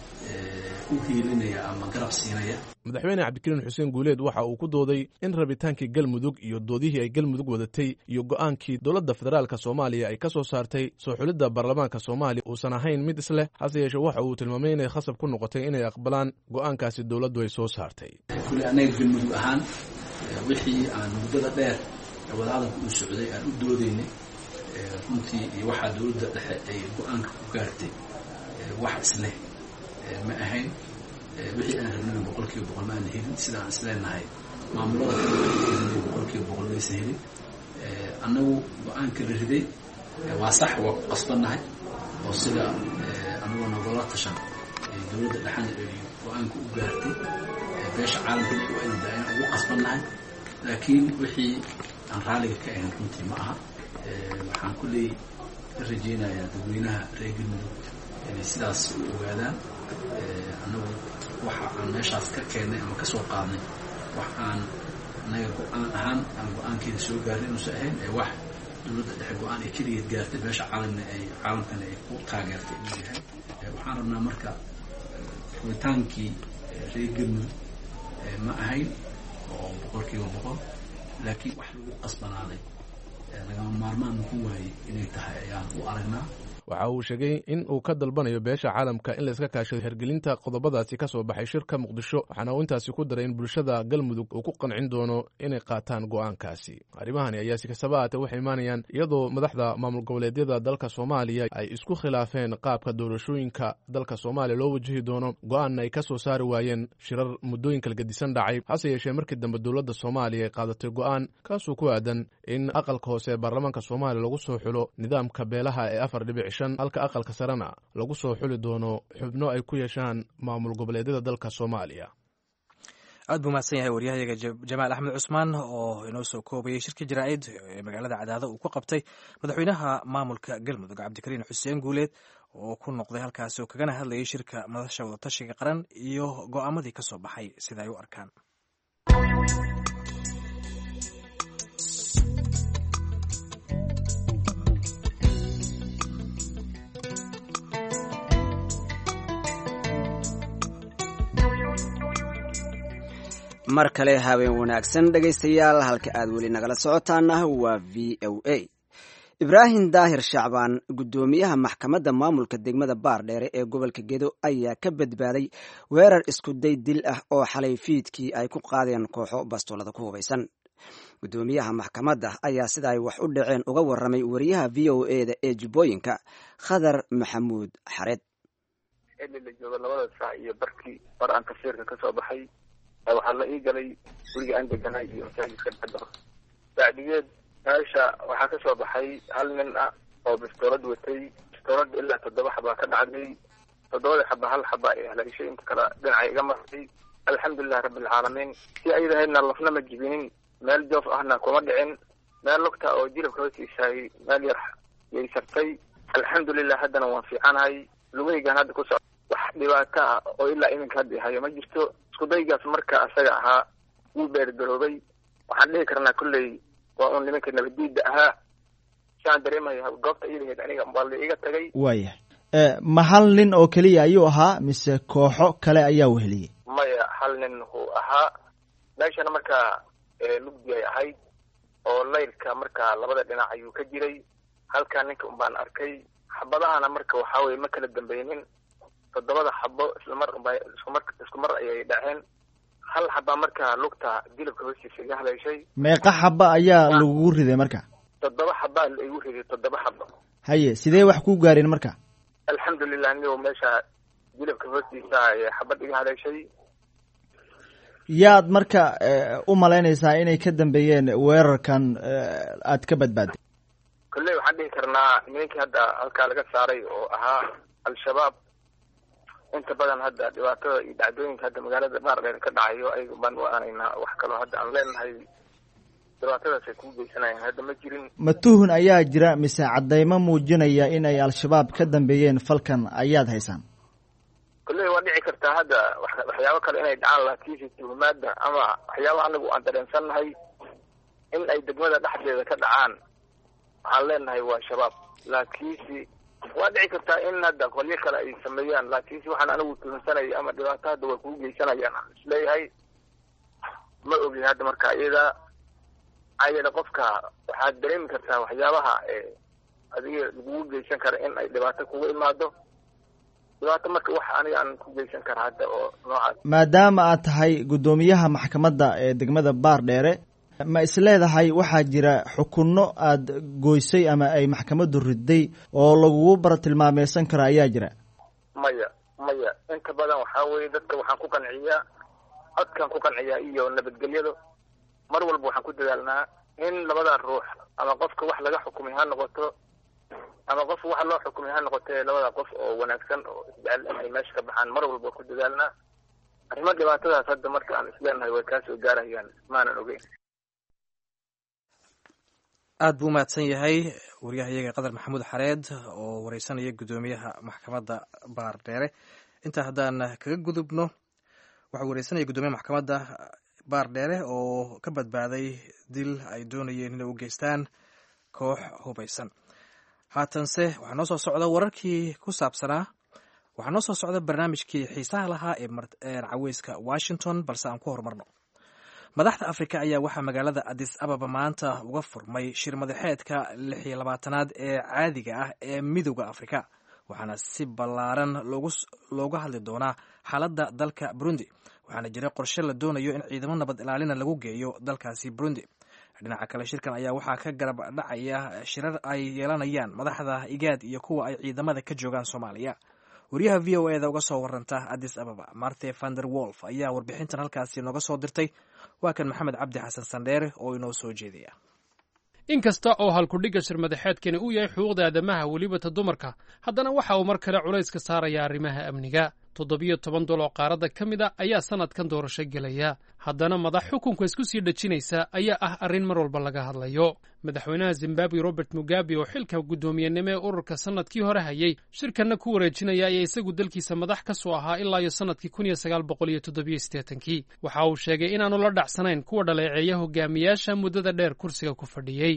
u hiilinaya ama garab siinaya. madaxweyne cabdikariin xuseen guuleed waxa uu ku dooday in rabitaankii galmudug iyo doodihii ay galmudug wadatay iyo go'aankii dowladda federaalka soomaaliya ay ka soo saartay soo xulidda baarlamaanka soomaaliya uusan ahayn mid isleh hase yeeshe waxa uu tilmaamay inay khasab ku noqotay inay aqbalaan go'aankaasi dowladdu ay soo saartay. kule annaga galmudug ahaan wixii aan muddada dheer wadahadalka u socday aan u doodaynay runtii iyo waxaa dowladda dhexe ay go'aanka ku gaartay wax isleh ma ahayn wixii aan rabnana boqolkiiba boqol ma aan helin sida aan isleenahay maamulada boqolkiiba boqol maysan helin. annagu go-aanka la riday waa sax waa ku qasbannahay oo sida anagoo nagoola tashan dowladda dhexana ay go-aanka u gaartay beesha caalamkana waa inu daayan ugu qasbannahay laakiin wixii aan raalliga ka ahayn runtii ma aha. waxaan kulley ka rajaynayaa dadweynaha reer galmudug inay sidaas u ogaadaan annagu waxa aan meeshaas ka keennay ama ka soo qaadnay wax aan anaga go-aan ahaan aan go-aankeeda soo gaarin inuusan ahayn wax dowladda dhexe go-aan ay keligeed gaartay beesha caalamkana ay ku taageertay inuu yahay. waxaan rabnaa marka furitaankii reer galmudug ma ahayn oo boqolkiiba boqol laakiin wax lagu qasbanaaday lagama maarmaan ku waayey inay tahay ayaan u aragnaa. waxa uu sheegay in uu ka dalbanayo beesha caalamka in layska kaashado hergelinta qodobadaasi ka soo baxay shirka muqdisho waxaana uu intaasi ku daray in bulshada galmudug uu ku qancin doono inay qaataan go'aankaasi. arrimahani ayaa si kastaba ahaatee waxay imaanayaan iyadoo madaxda maamul goboleedyada dalka soomaaliya ay isku khilaafeen qaabka doorashooyinka dalka soomaaliya loo wajihi doono go'aanna ay ka soo saari waayeen shirar muddooyin kala gedisan dhacay hase yeeshee markii dambe dowladda soomaaliya ay qaadatay go'aan kaasoo ku aadan in aqalka hoose ee baarlamaanka soomaaliya lagu soo xulo nidaamka beelaha ee 4.5 halka aqalka sarena lagu soo xuli doono xubno ay ku yeeshaan maamul goboleedyada dalka soomaaliya. aad buu mahadsan yahay waryahayaga jamaal axmed cusmaan oo inoo soo koobayay shirkii jaraa'id ee magaalada cadaado uu ku qabtay madaxweynaha maamulka galmudug cabdikariin xuseen guuleed oo ku noqday halkaasi oo kagana hadlayay shirka madasha wadatashiga qaran iyo go'aamadii ka soo baxay sida ay u arkaan. mar kale habeen wanaagsan dhegaystayaal halka aad weli nagala socotaana waa v o a. ibraahim daahir shacbaan guddoomiyaha maxkamadda maamulka degmada baardheere ee gobolka gedo ayaa ka badbaaday weerar iskuday dil ah oo xalay fiidkii ay ku qaadeen kooxo bastoolada ku hubaysan. guddoomiyaha maxkamadda ayaa sida ay wax u dhaceen uga warramay wariyaha v o a-da ee jubbooyinka khadar maxamuud xareed. xilli la joogo 2 saac iyo barkii bar aan tafsiirka ka soo baxay waxaa la ii galay guriga aan deganay iyo masaajidka dhexda. bacdigeed meesha waxaa ka soo baxay hal nin ah oo bistoolad watay. bistoolad ilaa 7 xaba ka dhacday. 7 xaba hal xaba ee haleeshay inta kala dhinacay iga martay. alxamdulillahi rabbil caalamiin. si ay yidhahdeen lafna ma jibinin, meel joof ahna kuma dhicin, meel lugta oo jilibka hoostiisay meel yar yay sartay. alxamdulillah haddana waan fiicanahay. lugaygan hadda ku socda wax dhibaato ah oo ilaa iminka hadda hayo ma jirto. iskudaygaas marka asaga ahaa wuu beergaroobay. waxaan dhihi karnaa kulley waa un nimanka nabadiida ahaa. saan dareemaya goobta iidaheed aniga waa la iga tagay. waaya ma hal nin oo keliya ayuu ahaa mise kooxo kale ayaa weheliyey? maya, hal nin wuu ahaa. meeshana markaa mugdi ay ahayd oo laylka markaa labada dhinac ayuu ka jiray. halkaa ninka un baan arkay. xabadahana marka waxaa weye ma kala dambaynin. 7 xabo isku mar ayay dhaceen. hal xaba markaa lugta dilibka hoostiisa iga haleeshay. meeqa xaba ayaa lagugu riday marka? 7 xaba igu riday. 7 xabo. haye sidee wax ku gaareen marka? alxamdulilah niyo meesha dilibka hoostiisa xabad iga haleeshay. yaad marka u malaynaysaa inay ka dambeeyeen weerarkan aad ka badbaaday? kolley waxaan dhihi karnaa nimankii hadda halkaa laga saaray oo ahaa al-shabaab. inta badan hadda dhibaatada iyo dhacdooyinka hadda magaalada baardheer ka dhacayo ayaga baan u aanaynaa. wax kaloo hadda aan leenahay dhibaatadaasay kuu geysanayaan hadda ma jirin. ma tuhun ayaa jira mise caddaymo muujinaya inay al-shabaab ka dambeeyeen falkan ayaad haysaan? kolley waa dhici kartaa hadda waxyaabo kale inay dhacaan, laakiinse tuhumaada ama waxyaaba anagu aan dareensannahay in ay degmada dhexdeeda ka dhacaan waxaan leenahay waa shabaab. laakiinse waa dhici kartaa in hadda qolyo kale ay sameeyaan, laakiinse waxaan anigu tuhunsanaya ama dhibaato hadda way kugu geysanayaan aan isleeyahay ma ogi hadda marka iyada. ayada qofka waxaad dareemi kartaa waxyaabaha adiga lagugu geysan kara in ay dhibaato kugu imaado. dhibaato marka wax aniga aan ku geysan kara hadda oo noocaas. maadaama aad tahay guddoomiyaha maxkamadda ee degmada baardheere, ma isleedahay waxaa jira xukunno aad goysay ama ay maxkamaddu riday oo lagugu baratilmaameysan karo ayaa jira? maya inta badan waxaa weeye dadka waxaan ku qanciyaa, codkaan ku qanciyaa iyo nabadgelyado. mar walba waxaan ku dadaalnaa in labada ruux ama qofka wax laga xukumay ha noqoto ama qof wax loo xukumay ha noqotee labada qof oo wanaagsan oo isjecel in ay meesha ka baxaan. mar walba ku dadaalnaa. arrimo dhibaatadaas hadda marka aan isleenahay way kaa soo gaarayaan maanan ogeyn. aad buu umahadsan yahay waryahayaga qadar maxamuud xareed oo wareysanaya guddoomiyaha maxkamadda baardheere. intaa haddaan kaga gudubno, waxaa wareysanaya guddoomiyaha maxkamadda baardheere oo ka badbaaday dil ay doonayeen inay u geystaan koox hubaysan. haatanse waxaa noo soo socda wararkii ku saabsanaa, waxaa noo soo socda barnaamijkii xiisaha lahaa ee caweyska Washington, balse aan ku horumarno. madaxda Afrika ayaa waxaa magaalada Addis Ababa maanta uga furmay shir madaxeedka 26aad ee caadiga ah ee midowda Afrika, waxaana si ballaaran looga hadli doonaa xaaladda dalka Burundi. waxaana jira qorshe la doonayo in ciidamo nabad ilaalina lagu geeyo dalkaasi Burundi. dhinaca kale shirkan ayaa waxaa ka garab dhacaya shirar ay yeelanayaan madaxda IGAD iyo kuwa ay ciidamada ka joogaan Soomaaliya. wariyaha v o a-da uga soo waranta Addis Ababa Marte van der Wolf ayaa warbixintan halkaasi nooga soo dirtay. waa kan Maxamed Cabdi Xasan Sandheere oo inoo soo jeedaya. inkasta oo halkudhigga shir madaxeedkani uu yahay xuquuqda aadamaha welibata dumarka, haddana waxa uu mar kale culays ka saaraya arrimaha amniga. 17 dal oo qaaradda ka mid a ayaa sanadkan doorasho gelaya. haddana madax xukunka isku sii dhejinaysa ayaa ah arrin mar walba laga hadlayo. madaxweynaha Zimbabwe Robert Mugabe oo xilka guddoomiyenimo ee ururka sanadkii hore hayay shirkanna ku wareejinaya ayaa isagu dalkiisa madax ka soo ahaa ilaa iyo sanadkii 1987. waxa uu sheegay inaanu la dhacsanayn kuwa dhaleeceeya hogaamiyaasha muddada dheer kursiga ku fadhiyey.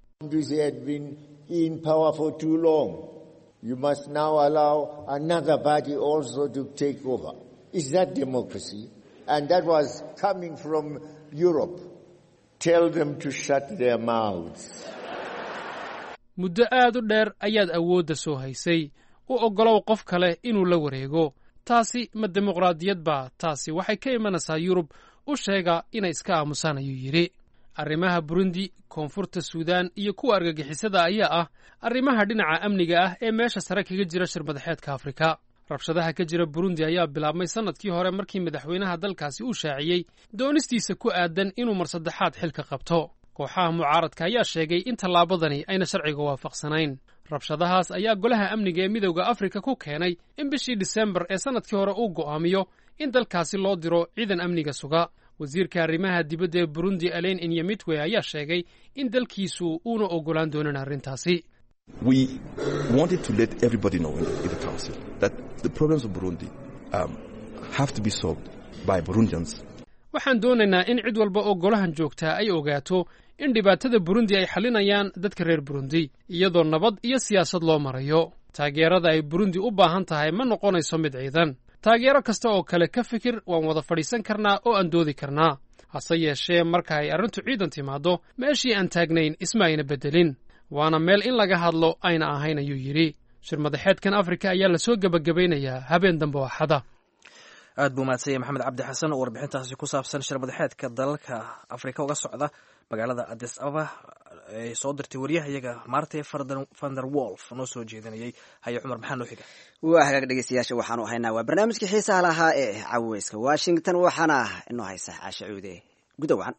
You must now allow another party also to take over. Is that democracy? and that was coming from Europe. Tell them to shut their mouths. muddo aad u dheer ayaad awoodda soo haysay u oggolow qof kale inuu la wareego taasi ma dimuqraadiyad baa taasi waxay ka imanaysaa yurub u sheega inay iska aamusaan ayuu yidhi arrimaha burundi koonfurta suudaan iyo kuwa argagixisada ayaa ah arrimaha dhinaca amniga ah ee meesha sare kaga jira shirmadaxeedka afrika rabshadaha ka jira burundi ayaa bilaabmay sannadkii hore markii madaxweynaha dalkaasi uu shaaciyey doonistiisa ku aadan inuu mar saddexaad xilka qabto kooxaha mucaaradka ayaa sheegay in tallaabadani ayna sharciga waafaqsanayn rabshadahaas ayaa golaha amniga ee midowda afrika ku keenay in bishii disembar ee sannadkii hore uu go'aamiyo in dalkaasi loo diro ciidan amniga suga wasiirka arrimaha dibadda ee burundi alain inyamitwe ayaa sheegay in dalkiisu uuna oggolaan doonin arrintaasi We wanted to let everybody know in the council that the problems of Burundi have to be solved by Burundians. waxaan doonaynaa in cid walba oo golahan joogtaa ay ogaato in dhibaatada burundi ay xalinayaan dadka reer burundi iyadoo nabad iyo siyaasad loo marayo taageerada ay burundi u baahan tahay ma noqonayso mid ciidan taageero kasta oo kale ka fikir waan wada fadhiisan karnaa oo aan doodi karnaa hase yeeshee marka ay arrintu ciidan timaaddo meeshii aan taagnayn isma ayna beddelin waana meel in laga hadlo ayna ahayn ayuu yidhi shirmadaxeedkan afrika ayaa la soo gebagabaynayaa habeen dambe oo axada aad buu mahadsanyay maxamed cabdi xasan oo warbixintaasi ku saabsan shirmadaxeedka dalalka afrika uga socda magaalada addis ababa ay soo dirtay waryahayaga maartay vander wolf noo soo jeedinayay haye cumar maxaa noo xiga waa hagaag dhegeystayaasha waxaanu haynaa waa barnaamijkii xiisaha lahaa ee caweyska washington waxaana inoo haysa caasha cuude gudowacan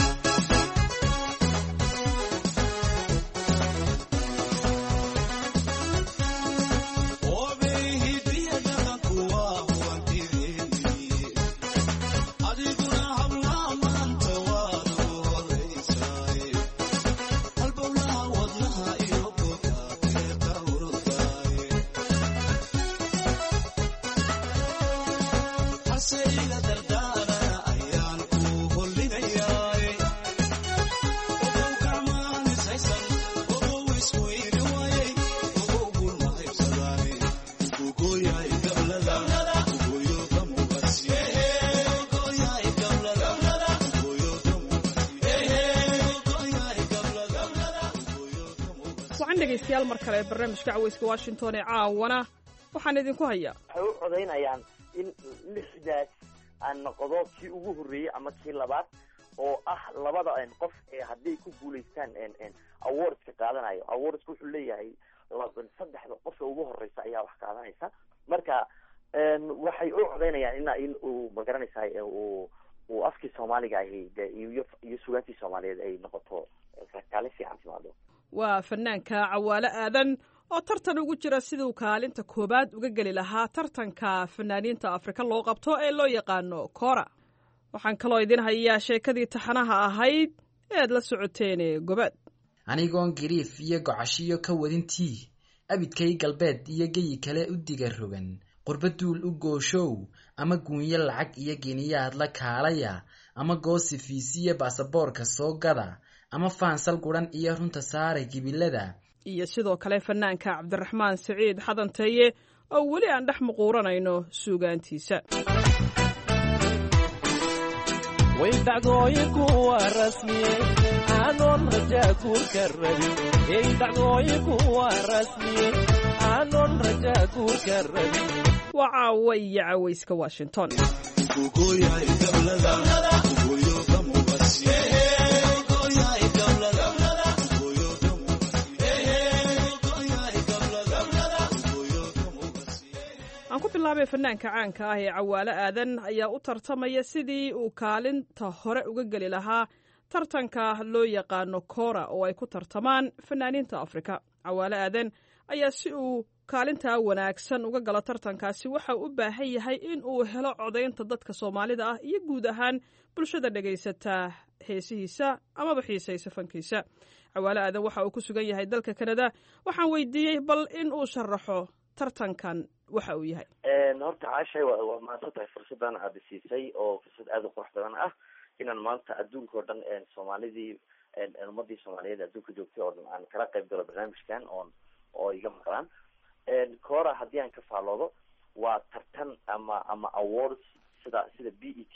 dhegeystayaal mar kale barnaamijka caweyska washington ee caawana waxaan idinku hayaa waxay u codaynayaan in lixdaas aan noqdo kii ugu horreeyey ama kii labaad oo ah labada qof ee hadday ku guulaystaan awardska qaadanayo awardska wuxuu leeyahay saddexda qofka ugu horeysa ayaa wax qaadanaysa marka waxay u codaynayaan in uu magaranaysaa uu afkii soomaaliga ahi iyo sugaantii soomaaliyeed ay noqoto kaalin fiican timaado waa fanaanka cawaale aadan oo tartan ugu jira siduu kaalinta koowaad uga geli lahaa tartanka fanaaniinta afrika loo qabto ee loo yaqaano kora waxaan kaloo idin hayaa sheekadii taxanaha ahayd ead la socoteene gobaad anigoon gariif iyo gocashiyo ka wadintii abidkay galbeed iyo geyi kale u diga rogan qurba duul u gooshow ama guunyo lacag iyo geniyaad la kaalaya ama goosifiisiyo baasaboorka soo gada ama faansal guran iyo runta saaray gibilada iyo sidoo kale fanaanka cabdiraxmaan siciid xadanteeye oo weli aan dhex muquuranayno suugaantiisa way dhacdooyinku waa rasmiye aanoon rajaa guurka rabin way dhacdooyinku waa rasmiye aanoon rajaa guurka rabin waa caawa iyo caweyska washington aan ku bilaabay fanaanka caanka ah ee cawaale aadan ayaa u tartamaya sidii uu kaalinta hore uga geli lahaa tartanka loo yaqaano kora oo ay ku tartamaan fanaaniinta afrika cawaale aadan ayaa si uu kaalintaa wanaagsan uga galo tartankaasi waxa u baahan yahay in uu helo codaynta dadka soomaalida ah iyo guud ahaan bulshada dhegaysataa heesihiisa amaba xiisaysa fankiisa cawaale aadan waxa uu ku sugan yahay dalka kanada waxaan weydiiyey bal in uu sharaxo tartankan waxa uu yahay horta caashay waa mahadsan tahay fursadan aada siisay oo fursad aada u qurux badan ah inaan maanta adduunka oo dhan soomaalidii ummadii soomaaliyeed adduunka joogtay oo dhan aan kala qayb galo barnaamijkan oo iga maqlaan kora haddii aan ka faaloodo waa tartan ama awards sida B.E.T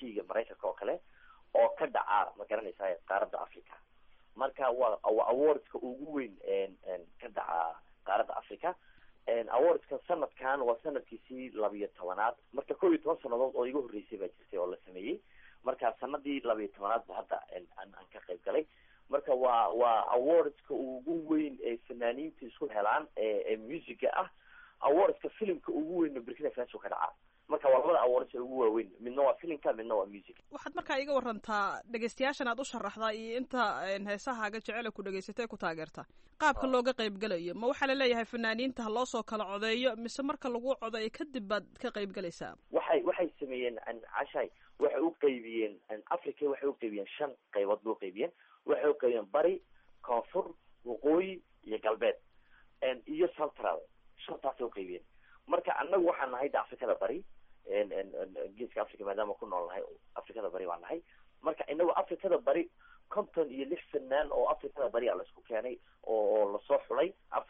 t-ga maraykanka oo kale oo ka dhaca ma garanaysaa qaaradda africa marka waa awardska ugu weyn ka dhaca qaaradda africa awardska sanadkan waa sanadkiisii 12 marka 11 sanadood oo iga horeysay baa jirtay oo la sameeyey marka sanadii 12aad ba hadda aan ka qayb galay marka waa awardska ugu weyn ee fanaaniinta isku helaan ee musica ah awardska filimka ugu weyn Burkina Faso ka dhaca marka waa labada awards ugu waaweyn midna waa filimka midna waa music waxaad markaa iga warantaa dhageystayaashan aad u sharaxdaa iyo inta heesahaaga jecel ku dhageysatay ku taageerta qaabka looga qayb galayo ma waxa la leeyahay fanaaniinta loo soo kala codeeyo mise marka lagu codeeyo kadib baad ka qayb galaysaa waxay sameeyeen cashay waxay u qaybiyeen Africa waxay u qaybiyeen 5 qaybood loo qaybiyeen waxay u qaybiyeen bari koonfur waqooyi iyo galbeed iyo central shantaas u qaybiyeen marka anagu waxaan nahay Afrikada bari geeska Afrika maadaama ku nool nahay Afrikada bari waan nahay marka inagu Afrikada bari 56 fanaan oo Afrikada bari la isku keenay oo la soo xulay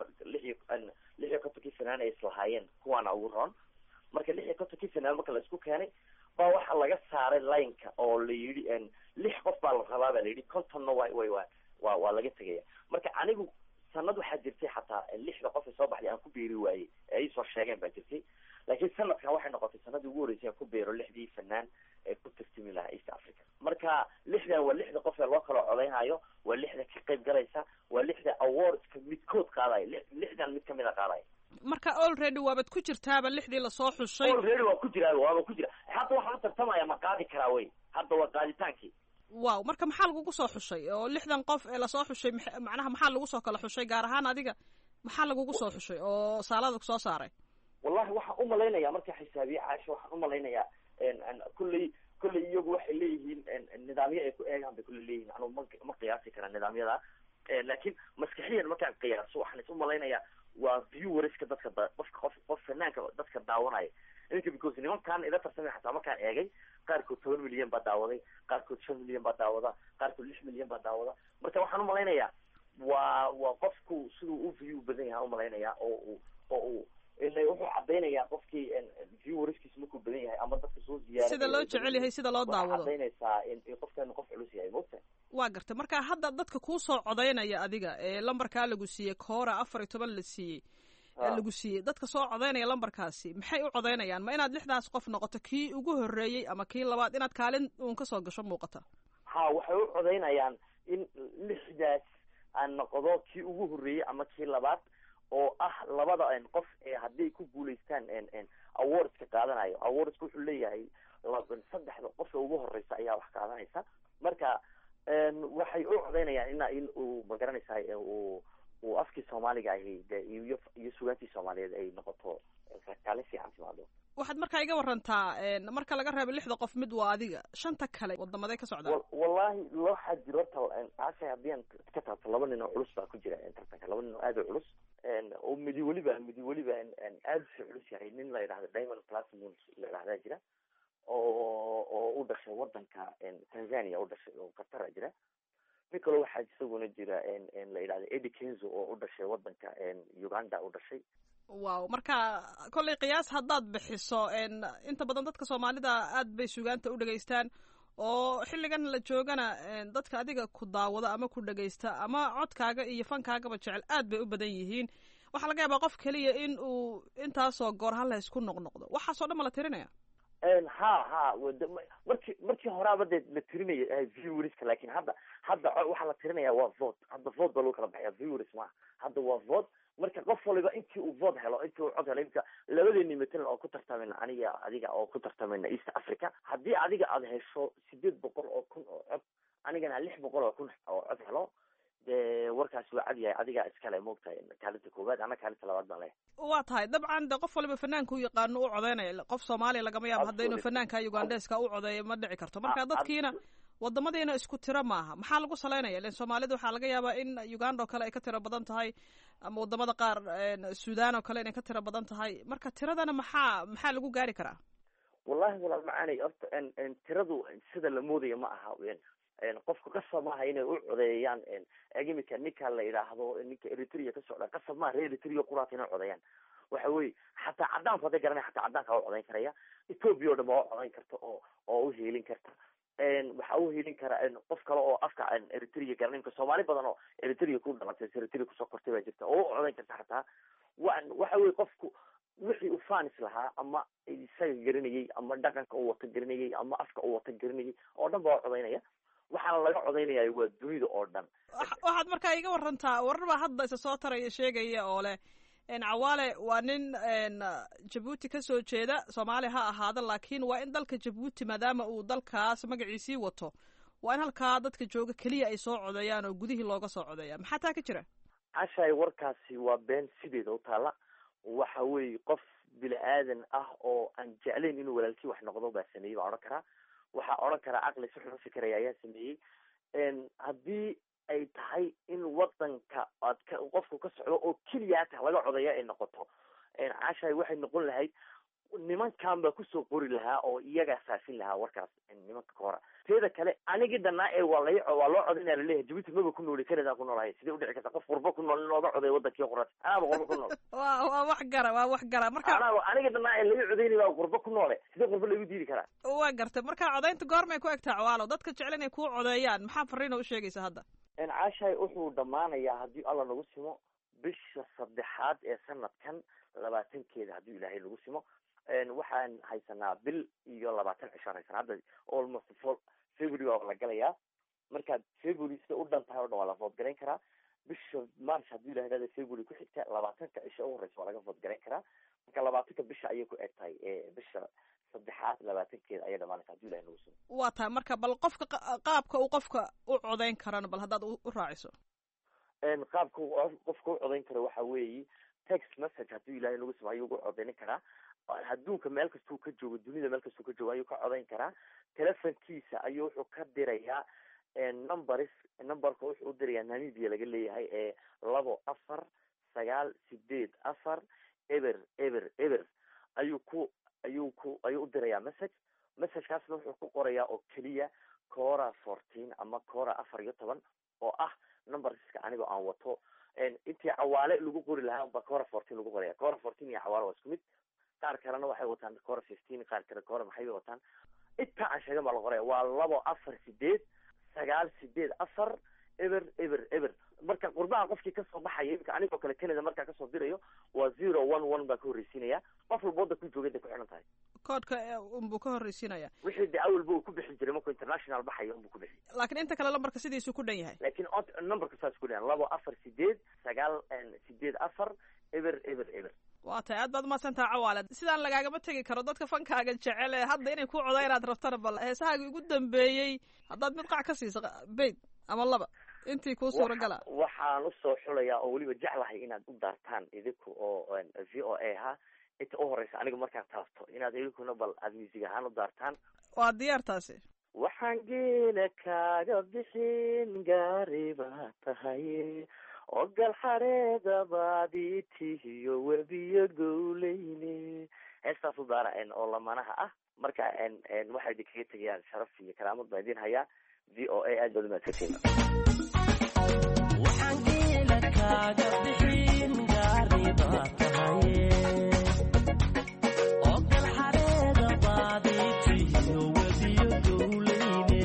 6 fanaan ay islahaayeen kuwana ugu roon marka 6 fanaan marka la isku keenay baa waxa laga saaray line-ka oo la yiri 6 qof baa la rabaa la yiri 50 waa laga tagaya marka anigu sanad waxaa jirtay xataa 6 qof soo baxday aan ku beeri waayay ay soo sheegeen baa jirtay laakiin sanadkan waxay noqotay sanadii ugu horeysay aan ku beero 6 fanaan ee ku tartami lahaa East Africa marka 6 waa 6 qof ee loo kala codeynayo waa 6 ka qayb galaysa waa 6 awards ka midkood qaaday 6 mid kamid ah qaaday marka already waabad ku jirtaaba 6 la soo xushay already waa ku jira hadda waxaan tartamaya ma qaadi karaa way hadda waa qaaditaankii wow marka maxaa lagu soo xushay oo 6 qof ee la soo xushay macnaha maxaa lagu soo kala xushay gaar ahaan adiga maxaa lagu soo xushay oo saalada ku soo saaray wallahi waxaan u maleynaya marka xisaabiye caasho waxaan u maleynaya kulli iyagu waxay leeyihiin nidaamyo ay ku eegaan bay kulli leeyihiin anu ma qiyaasi kara nidaamyada laakiin maskaxiyan markaan qiyaaso waxaan u maleynaya waa viewerska dadka qof fanaanka dadka daawanaya inka because nimankan ila tartamay xataa markaan eegay qaarkood 10 milyan baa daawaday qaarkood 5 milyan baa daawada qaarkood 6 milyan baa daawada marka waxaan u maleynayaa waa qofku siduu u view badan yahay u maleynayaa oo ilaa wuxuu cadeynayaa qofkii viewerskiisa markuu badan yahay ama dadka soo ziyaaray sida loo jecel yahay sida loo daawado cadeynaysaa in qofkan qof culus yahay moogta waa gartay marka hadda dadka ku soo codeynaya adiga ee lambarka lagu siiyay koora 14 la siiyay lagu siiyay dadka soo codeynaya lambarkaasi maxay u codeynayaan ma inaad 6daas qof noqoto kii ugu horeeyay ama kii labaad inaad kaalin uun ka soo gasho muuqata waxay u codeynayaan in 6daas aan noqdo kii ugu horeeyay ama kii labaad oo ah labada qof ee hadii ku guuleystaan awards ka qaadanayo awards wuxuu leeyahay 3 qof ugu horeysa ayaa wax qaadanaysa marka waxay u codeynayaan in uu magaranaysaa uu afkii Soomaaliga iyo suugaantii Soomaaliyeed ay noqoto kaalin fiican timaado waxaad markaa iga warantaa marka laga reebo 6 qof mid waa adiga 5 kale wadamaday ka socdaan wallahi waxa jiro taasay hadii ka taabto 2 nin oo culus baa ku jira tartanka 2 nin oo aad u culus oo midi waliba aad u culus yahay nin la yiraahdo Diamond Platnumz la yiraahdo jira oo u dhashay wadanka Tanzania u dhashay oo Qatar jira mikalo waxaa isaguna jira la yiraahdo Eddie Kenzo oo u dhashay wadanka Uganda u dhashay wow marka kulli qiyaas haddaad bixiso inta badan dadka Soomaalida aad bay suugaanta u dhageystaan oo xilligan la joogana dadka adiga ku daawada ama ku dhageysta ama codkaaga iyo fankaaga jecel aad bay u badan yihiin waxa laga yaabaa qof kaliya in uu intaasoo goor hal isku noqnoqdo waxa soo dhamala tirinaya markii horaaba dee la tirinaya viewerska laakiin hadda waxaa la tirinaya waa vote hadda vote baa lagu kala baxaya viewers ma hadda waa vote marka qof waliba intii uu vote helo intii uu cod helo inta labadeeni matalan oo ku tartamayna aniga adiga oo ku tartamayna East Africa haddii adiga aad hesho 800 oo kun oo cod anigana 600 oo kun oo cod helo dee warkaasi waa cadiyahay adiga iskale moogtahay kaalinta koowaad ana kaalinta labaad baan leeyahay waa tahay dabcan de qof waliba fanaanka u yaqaano u codeynaya qof Soomaali lagama yaabo hadda inuu fanaanka Ugandeska u codeeyo ma dhici karto marka dadkiina wadamadeena isku tiro maaha maxaa lagu saleynaya in Soomaalida waxa laga yaabaa in Uganda oo kale ay ka tiro badan tahay ama wadamada qaar Suudaan oo kale inay ka tiro badan tahay marka tiradana maxaa lagu gaari karaa wallahi wala macaani horta tiradu sida la moodayo ma aha qofku qasab maaha inay u codeeyaan agimika ninka la yiraahdo ninka Eritrea ka socda qasab maaha Eritrea quraat inay codeeyaan waxa weey xataa cadaanku haday garanay xataa cadaanka u codeyn karaya ethoobia o dhan baa u codayn karta oo u hiilin karta waxaa u hiilin kara qof kale oo afka eritrea garanimka soomaali badan oo eritrea ku dhalatay eritrea kusoo kortay baa jirta oo u codayn karta xataa waxa weye qofku wixii uu fanis lahaa ama isaga garanayay ama dhaqanka uu wata garanayay ama afka uu wata garanayay oo dhan baa u codaynaya waxaana laga codaynaya waa dunida oo dhan. waxaad markaa iga warantaa warar baa hadda isa soo taraya sheegaya oo leh cawaale waa nin jabuuti kasoo jeeda soomaali ha ahaada laakiin waa in dalka jabuuti maadaama uu dalkaas magaciisii wato waa in halkaa dadka jooga keliya ay soo codeeyaan oo gudihii looga soo codeeya maxaa taa ka jira? cashay warkaasi waa been sideeda u taala. waxa weeye qof bini aadan ah oo aan jeclayn inuu walaalkii wax noqdo baa sameeyey baan odhan karaa. waxaa odhan karaa caqli si xun u fikiraya ayaa sameeyey. haddii ay tahay in wadanka qofku ka socdo oo keliya ta laga codeeya ay noqoto cashay waxay noqon lahayd nimankan baa kusoo qori lahaa oo iyagaa saafin lahaa warkaas nimanka kahora. teeda kale anigii dhanaa ee waa loo codaynaya laleeyahay jabuuti maba ku nooli kanada ku noolahay sidee udhici karta qof qurba ku nool in looga codeeyo wadankii qorat anaaba qurba ku nool waa wax gara marka anigii dhanaa ee laga codeynay baa qurba ku noole sidee qurba lagu diidi karaa? waa gartay marka codaynta goormay ku egtaa cawaalo dadka jecel inay kuu codeeyaan maxaa fariina u sheegaysa hadda? cashay wuxuu dhamaanayaa haddii alla nagu simo bisha 3 ee sanadkan 20 haddii ilaahay nagu simo. waxaan haysanaa bil iyo 20 cishaan haysanaa hadda almost February waa la galayaa. marka February sida u dhan tahay oo dhan waa la vote gareyn karaa. bisha March haddii ilaahay February ku xigta 20 cisho u horeysa waa laga vote gareyn karaa. marka 20 bisha ayay ku egtahay bisha 3 20 ayay dhamaanaysaa haddii ilaahay nagu simo. waa tahay marka bal qofka qaabka uu qofka u codeyn karana bal haddaad u raaciso. qaabka qofka u codeyn karo waxa weeye text message haddii ilaahay nagu simo ayuu ugu codeyn karaa. adduunka meel kastuu ka joogo dunida meel kastuu ka joogo ayuu ka codeyn karaa. telefonkiisa ayuu wuxuu ka dirayaa numberka wuxuu u dirayaa Namibia laga leeyahay 2498 ayuu u dirayaa messagekaasna wuxuu ku qorayaa oo keliya Cora 14 ama Cora 14 oo ah numberska anigoo aan wato intii cawaale lagu qori lahaa ba Cora 14 lagu qoraya. Cora 14 iyo cawaale waa isku mid. qaar kalena waxay wataan Cora 15 qaar kale Cora maxay wataan inta aan sheegay ma la qoraya waa 248984 marka qurbaha qofkii ka soo baxay imka anigoo kale Canada marka ka soo dirayo waa 011 baa ka horeysinaya. qof walba ku joogay ku xiran tahay koodka uu ka horeysinaya wixii de awal buu ku bixin jiray markuu international baxayo buu ku bixin. laakiin inta kale lambarka sidiisu ku dhan yahay. laakiin numberka saas ku dhan 248984 waa tahay aad baad umahadsantaha cawaale sidaan lagaagama tegi karo dadka fankaaga jecel ee hadda inay ku codayn rabtana bal heesahaaga ugu dambeeyey haddaad mid qac ka siiso bayd ama laba intii kuu suuragala. waxaan usoo xulayaa oo weliba jeclahay inaad u daartaan idinku oo VOA ha inta u horeysa aniga markaan taabto inaad idinkuna bal aad music ahaan u daartaan. waa diyaar taasi. waxaan geela kaaga bixin gaari baa tahay oo gal xareeda baaditihiyo webiyo gowleyne heestaas u daara oo lamanaha ah. marka waxay idinkaga tegayaan sharaf iyo karaamad baa idin hayaa. VOA aad baad umahadsantihiin. waxaan geela kaaga bixin gaari baa tahay oo gal xareeda baaditihiyo webiyo gowleyne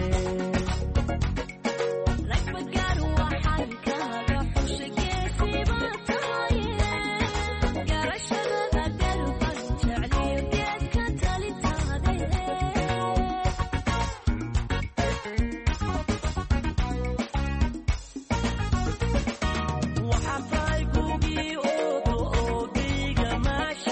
waxaa tahay gugii oodo oo geyga maasha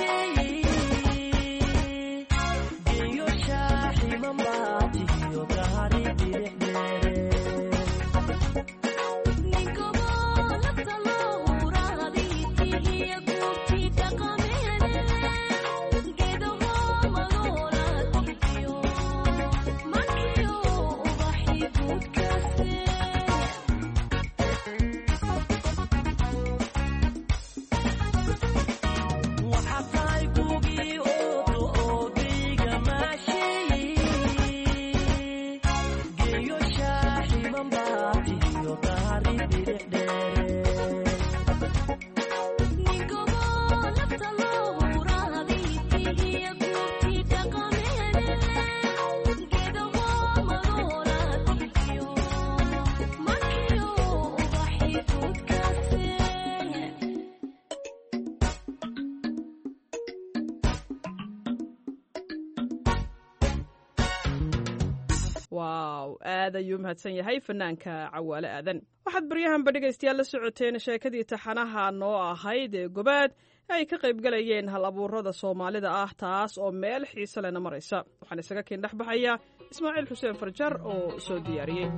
waaw aad ayuu mahadsan yahay fanaanka cawaale aadan waxaad baryahanba dhegaystayaal la socoteen sheekadii taxanaha noo ahayd ee gobaad ay ka qayb galayeen hal abuurada soomaalida ah taas oo meel xiise lena maraysa waxaan isaga kiin dhex baxaya ismaaciil xuseen farjar oo soo diyaariyey.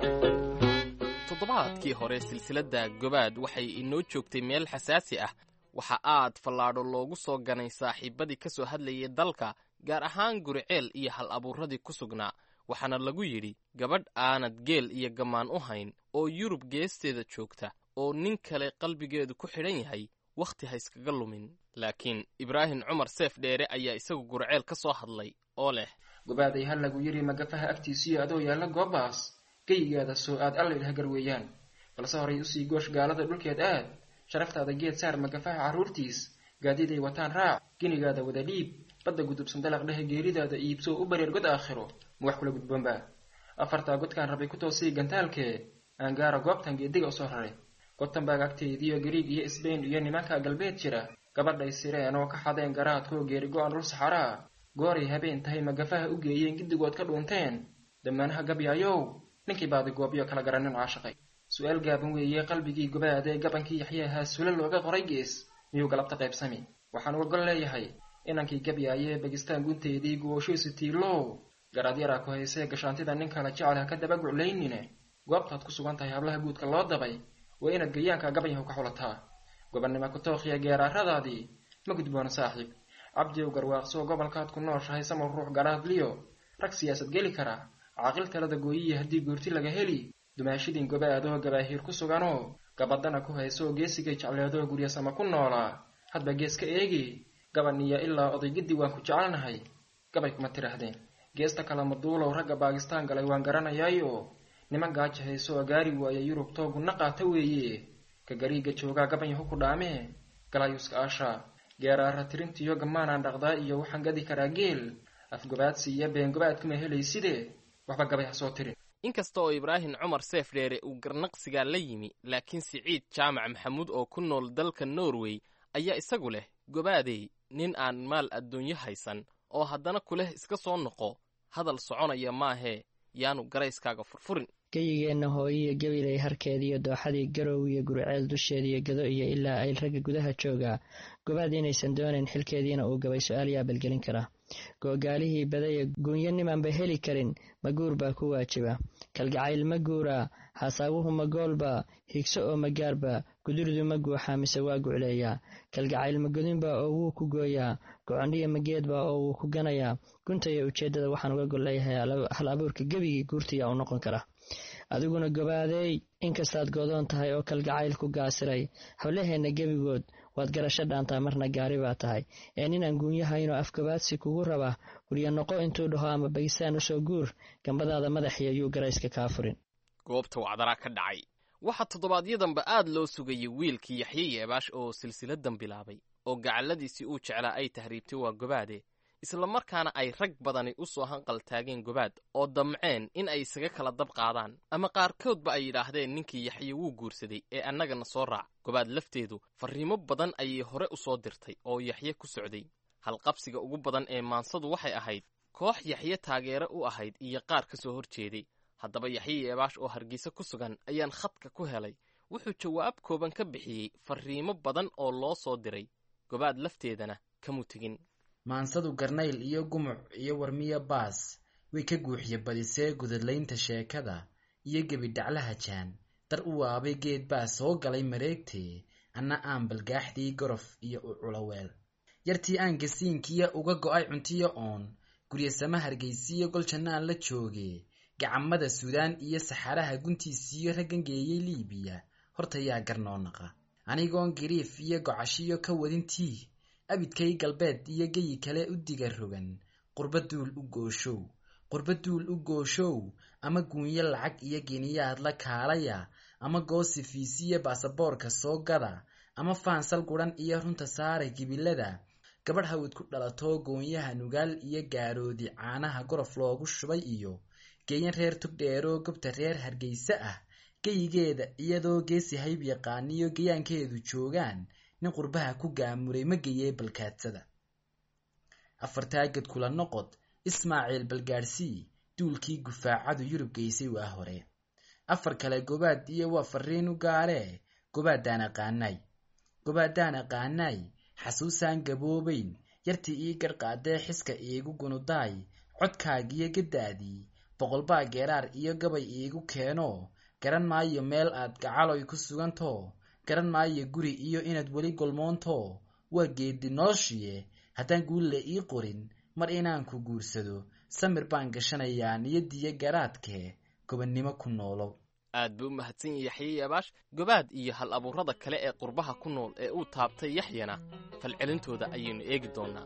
toddobaadkii hore silsiladda gobaad waxay inoo joogtay meel xasaasi ah waxa aad fallaadho loogu soo ganay saaxiibbadii ka soo hadlayay dalka gaar ahaan guriceel iyo hal abuuradii ku sugnaa waxaana lagu yidhi gabadh aanad geel iyo gammaan u hayn oo yurub geesteeda joogta oo nin kale qalbigeedu ku xidhan yahay wakhti ha iskaga lumin laakiin ibraahim cumar seef dheere ayaa isagu guriceel ka soo hadlay oo leh gobaaday ha lagu yidhi magafaha agtiisiyo adoo yaalla goobaas geyigaada soo aad allaydhaha garweeyaan balse horay usii goosh gaalada dhulkeed aad sharaftaada geed saar magafaha carruurtiis gaadiday wataan raac genigaada wada dhiib badda gudubsan dalaq dhehe geeridaada iibsoo u bareer god aakhiro ma wax kula gudboonba afartaa godkaan rabay ku toosii gantaalkee aan gaara goobtan geediga u soo raray gotanbaag agteediyo gariig iyo isbayn iyo nimanka galbeed jira gabadhay sireen oo ka xadeen garaadkoo geeri go-an dhul saxaraa gooray habeen tahay magafaha u geeyeen giddigood ka dhuunteen damaanaha gabyaayow ninkii baadi goobyo kala garanin caashaqay su-aal gaaban weeye qalbigii gobaadee gabankii yaxyahaa sula looga qoray gees miyuu galabta qaybsami waxaan uga gol leeyahay inankii gabyaayee bagistaan gunteedii gooshoysi tiilow garaad yaraa ku haysee gashaantida nin kala jecel ha ka daba guclaynine goobtaad ku sugan tahay hablaha guudka loo dabay waa inaad gayaanka gabanyahu ka xulataa gobannimo ku tookhiya geeraaradaadii ma gudboona saaxiib cabdiyow garwaaqsoo gobolkaad ku nooshahay samar ruux garaadliyo rag siyaasad geli kara caaqil talada gooyiyi haddii guurti laga heli dumaashidin gobaadoo gabaahiir ku suganoo gabadana ku haysoo geesigay jecleedoo guryasama ku noolaa hadba gees ka eegi gabaniya ilaa odaygiddi waan ku jecelnahay gabay kuma tidhaahdeen geesta kala maduulow ragga baakistaan galay waan garanayaayo niman gaaja hayso gaari waaya yurub toogunna qaata weeye ka gariiga joogaa gabanyahu ku dhaamee galayuska aashaa geeraara tirintiyo gammaanaan dhaqdaa iyo waxaan gadi karaa geel afgobaadsi iyo beengobaad kuma helayside waxba gabay ha soo tirin inkasta oo ibraahim cumar seef dheere uu garnaqsigaa la yimi laakiin siciid jaamac maxamuud oo ku nool dalka norway ayaa isagu leh gobaadey nin aan maal adduunyo haysan oo haddana kuleh iska soo noqo hadal soconaya maahee yaanu garayskaaga furfurin geyigeenna hooyiyo gabilay harkeediiyo dooxadii garow iyo guriceel dusheediiyo gado iyo ilaa ay ragga gudaha joogaa gobaad inaysan doonayn xilkeediina uu gabay su-aal yaa balgelin karaa googaalihii badaya guunyo nimanba heli karin maguur baa ku waajiba kalgacayl ma guuraa xasaawuhu ma goolba higso oo ma gaarba gudurdu ma guuxaa mise waa gucleeyaa kalgacayl ma godinba oo wuu ku gooyaa gocondhiya ma geedba oo wuu ku ganayaa guntaya ujeeddada waxaan uga gol leeyahay hal abuurka gebigii guurtiyaa u noqon kara adiguna gobaadeey inkastaad goodoon tahay oo kalgacayl ku gaasiray hawlaheenna gebigood waad garasho dhaantaa marna gaari baa tahay ee ninaan guunyahaynoo afgobaadsi kugu raba guryo noqo intuu dhaho ama bagistaan u soo guur gambadaada madaxiyo yuu garayska kaa furin goobta wacdaraa ka dhacay waxaa toddobaadyadamba aad loo sugayay wiilkii yaxye yeebaash oo silsiladan bilaabay oo gacalladiisii uu jeclaa ay tahriibtay waa gobaade isla markaana ay rag badani u soo hanqal taageen gobaad oo damceen in ay isaga kala dab qaadaan ama qaarkoodba ay yidhaahdeen ninkii yaxye wuu guursaday ee annagana soo raac gobaad lafteedu farriimo badan ayay hore u soo dirtay oo yaxye ku socday halqabsiga ugu badan ee maansadu waxay ahayd koox yaxye taageere u ahayd iyo qaar ka soo hor jeeday haddaba yaxye yeebaash oo hargeysa ku sugan ayaan khadka ku helay wuxuu jawaab kooban ka bixiyey farriimo badan oo loo soo diray gobaad lafteedana kamuu tegin maansadu garnayl iyo gumuc iyo warmiya baas way ka guuxiye badisee gudadlaynta sheekada iyo gebidhaclaha jaan dar u waabay geed baa soo galay mareegtee anna aan balgaaxdii gorof iyo u culaweel yartii aan gasiinkiya uga go'ay cuntiyo oon guryasama hargaysiyo goljannaan la jooge gacamada suudaan iyo saxaraha guntiisiyo raggangeeyey liibiya hortayaa garnoonaqa anigoon gariif iyo gocashiyo ka wadintii abidkay galbeed iyo geyi kale u diga rogan qurbaduul u gooshow ama guunyo lacag iyo geniyaad la kaalaya ama goosi fiisiya baasaboorka soo gada ama faansal guran iyo runta saara gibilada gabadh hawid ku dhalato goonyaha nugaal iyo gaaroodi caanaha gorof loogu shubay iyo geeyan reer tugdheeroo gobta reer hargeysa ah geyigeeda iyadoo geesi hayb yaqaaniyo gayaankeedu joogaan nin qurbaha ku gaamuray ma geyee balkaadsada afartaagad kula noqod ismaaciil balgaadhsii duulkii gufaacadu yurub geysay waa hore afar kale gobaad iyo waa fariin u gaale gobaadaan aqaanay xasuusaan gaboobayn yartii ii garqaadee xiska iigu gunudaay codkaagiyo gadaadii boqolbaa geeraar iyo gabay iigu keeno garan maayo meel aad gacaloy ku suganto garan maayo guri iyo inaad weli golmoonto waa geedi noloshiye haddaan guulle ii qorin mar inaan ku guursado samir baan gashanayaa niyadiyo garaadkee gobannimo ku noolow aad buu u mahadsan yahay yaxye yabaash gobaad iyo hal abuurada kale ee qurbaha ku nool ee uu taabtay yaxyana falcelintooda ayaynu eegi doonaa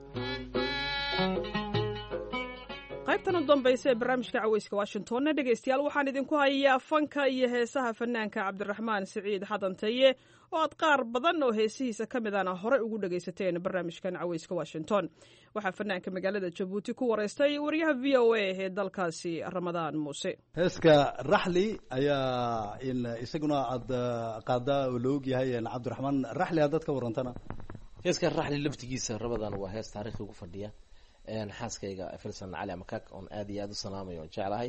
qaybtan u dambaysa ee barnaamijka caweyska washingtonna dhegaystayaal waxaan idinku hayaa fanka iyo heesaha fanaanka cabdiraxmaan siciid xadanteeye oo aad qaar badan oo heesihiisa ka midana horey ugu dhegaysateen barnaamijkan caweyska washington waxaa fanaanka magaalada jabuuti ku wareystay wariyaha v o a ee dalkaasi ramadaan muuse heeska raxli ayaa isaguna aad qaada oo la og yahay cabdiraxmaan raxli haddaad ka warantana heeska raxli laftigiisa ramadaan waa hees taariikhi ugu fadhiya xaaskayga filsan cali amakak oon aad iyo aad u salaamayo oon jeclahay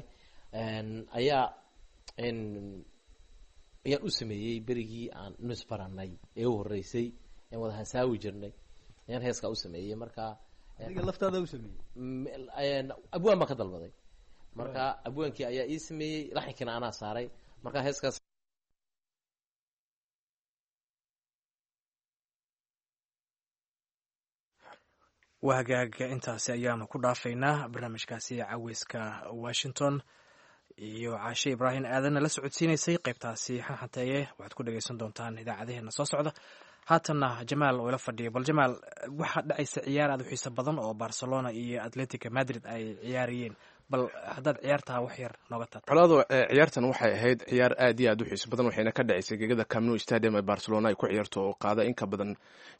ayaan u sameeyey berigii aan nusbaranay ee u horeysay aan wada hasaawi jirnay ayaan heeskaa u sameeyey marka adiga laftaada u sameeyey abwaan baan ka dalbaday marka abwaankii ayaa ii sameeyey laxinkiina anaa saaray marka heeskaas waa hagaaga intaasi ayaanu ku dhaafaynaa barnaamijkaasi caweyska washington iyo caashe ibraahim aadanna la socodsiinaysay qaybtaasi xanxanteeye waxaad ku dhagaysan doontaan idaacadaheena soo socda haatanna jamaal oo ila fadhiya bal jamaal waxaa dhacaysa ciyaar aad u xiiso badan oo barcelona iyo atletica madrid ay ciyaarayeen bal haddaad ciyaartaa wax yar nooga taad colaado ciyaartan waxay ahayd ciyaar aad iyo aad u xiiso badan waxayna ka dhacaysay gegada Camp Nou Stadium ee Barcelona ay ku ciyaarto oo qaada in ka badan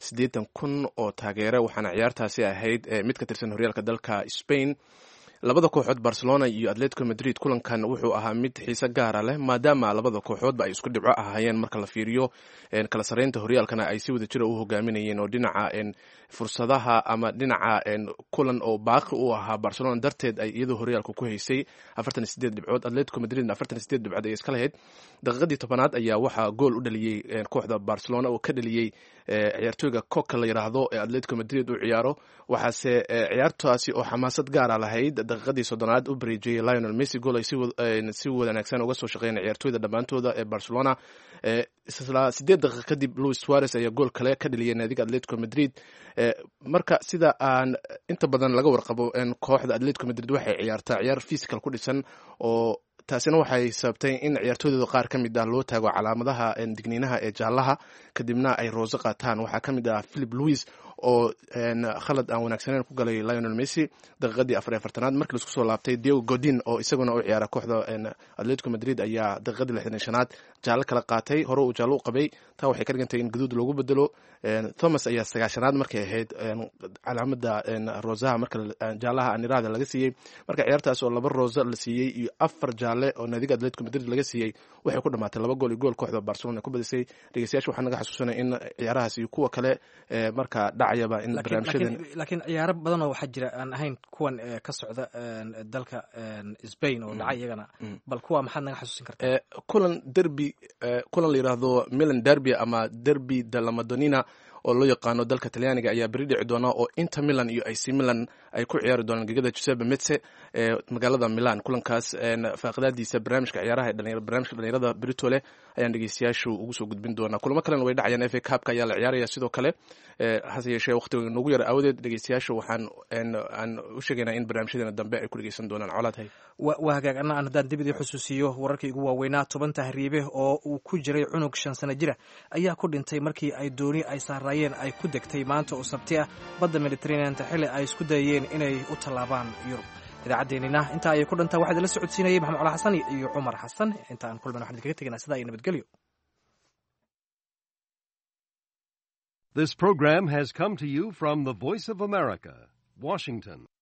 80,000 oo taageere waxaana ciyaartaasi ahayd mid ka tirsan horyaalka dalka Spain labada kooxood Barcelona iyo Atletico Madrid kulankan wuxuu ahaa mid xiiso gaar ah leh maadaama labada kooxoodba ay isku dhibco ahaayeen marka la fiiriyo kala sareynta horyaalkana ay si wada jir u hogaaminayeen oo dhinaca fursadaha ama dhinaca kulan oo baaqi u ahaa Barcelona darteed ay iyadoo horyaalka ku haysay 48 dhibcood Atletico Madrid 48 dhibcood ay iska lahayd daqiiqadii 10aad ayaa waxa gool u dhaliyay kooxda Barcelona oo ka dhaliyay ciyaartooyga Coca la yiraahdo ee Atletico Madrid u ciyaaro waxaase ciyaartaasi oo xamaasad gaar ah lahayd daqiiqadii 30aad u bareejiyay Lionel Messi gool ay si wanaagsan uga soo shaqeeyeen ciyaartooyda dhamaantooda ee Barcelona isla 8 daqiiqo kadib Luis Suarez ayaa gool kale ka dhaliyay naadiga Atletico Madrid marka sida aan inta badan laga warqabo kooxda Atletico Madrid waxay ciyaartaa ciyaar physical ku dhisan oo taasina waxay sababtay in ciyaartooyda qaar ka mid ah loo taago calaamadaha digniinaha ee jaalaha kadibna ay rooso qaataan waxaa ka mid ah Philip Luis oo khalad aan wanaagsaneyn ku galay Lionel Messi daqiiqadii 44aad markii la isku soo laabtay Diego Godin oo isaguna u ciyaara kooxda Atletico Madrid ayaa daqiiqadii 65aad jaalo kala qaatay hore uu jaalo u qabay taa waxay ka dhigantay in gaduud loogu bedelo Thomas ayaa 90aad markay ahayd calaamada rosaha marka jaalaha anirada laga siiyay marka ciyaartaas oo laba rosa la siiyay iyo 4 jaale oo naadiga Atletico Madrid laga siiyay waxay ku dhamaatay 2 gool iyo gool kooxda Barcelona ku badisay dhageystayaasha waxaan naga xasuusanay in ciyaarahaas iyo kuwa kale marka dhacayaba in barnaamijyadan laakiin ciyaaro badan oo waxa jira aan ahayn kuwan ka socda dalka Spain oo dhacay iyagana bal kuwa maxaad naga xasuusin kartaa kulan la yiraahdo Milan derby ama derby della Madonnina oo loo yaqaano dalka Talyaaniga ayaa bari dhici doona oo Inter Milan iyo AC Milan ay ku ciyaari doonaan gegada Giuseppe Meazza ee magaalada Milan kulankaas faaqadaadiisa barnaamijka ciyaaraha barnaamijka dhalinyarada Britole ayaan dhageystayaashu ugu soo gudbin doonaa kulamo kale way dhacayaan FA Cup-ka ayaa la ciyaaraya sidoo kale hase yeeshee waqtiga nagu yar awdeed dhageystayaashu waxaan u sheegaynaa in barnaamijyadeena dambe ay ku dhageysan doonaan colaad hay waa hagaag anna aan haddaan dibadii xusuusiyo wararkii ugu waaweynaa 10 tahriibe oo uu ku jiray cunug 5 sano jira ayaa ku dhintay markii ay dooni ay saarayeen ay ku degtay maanta oo sabti ah badda Mediterranean xilli ay isku dayeen inay u tallaabaan Yurub idaacaddeenina inta ay ku dhantaa waxaad la socodsiinayay Maxamed Cali Xasan iyo Cumar Xasan inta aan kulmana waxaan kaga tagnaa sida ay nabadgelyo. This program has come to you from the Voice of America, Washington.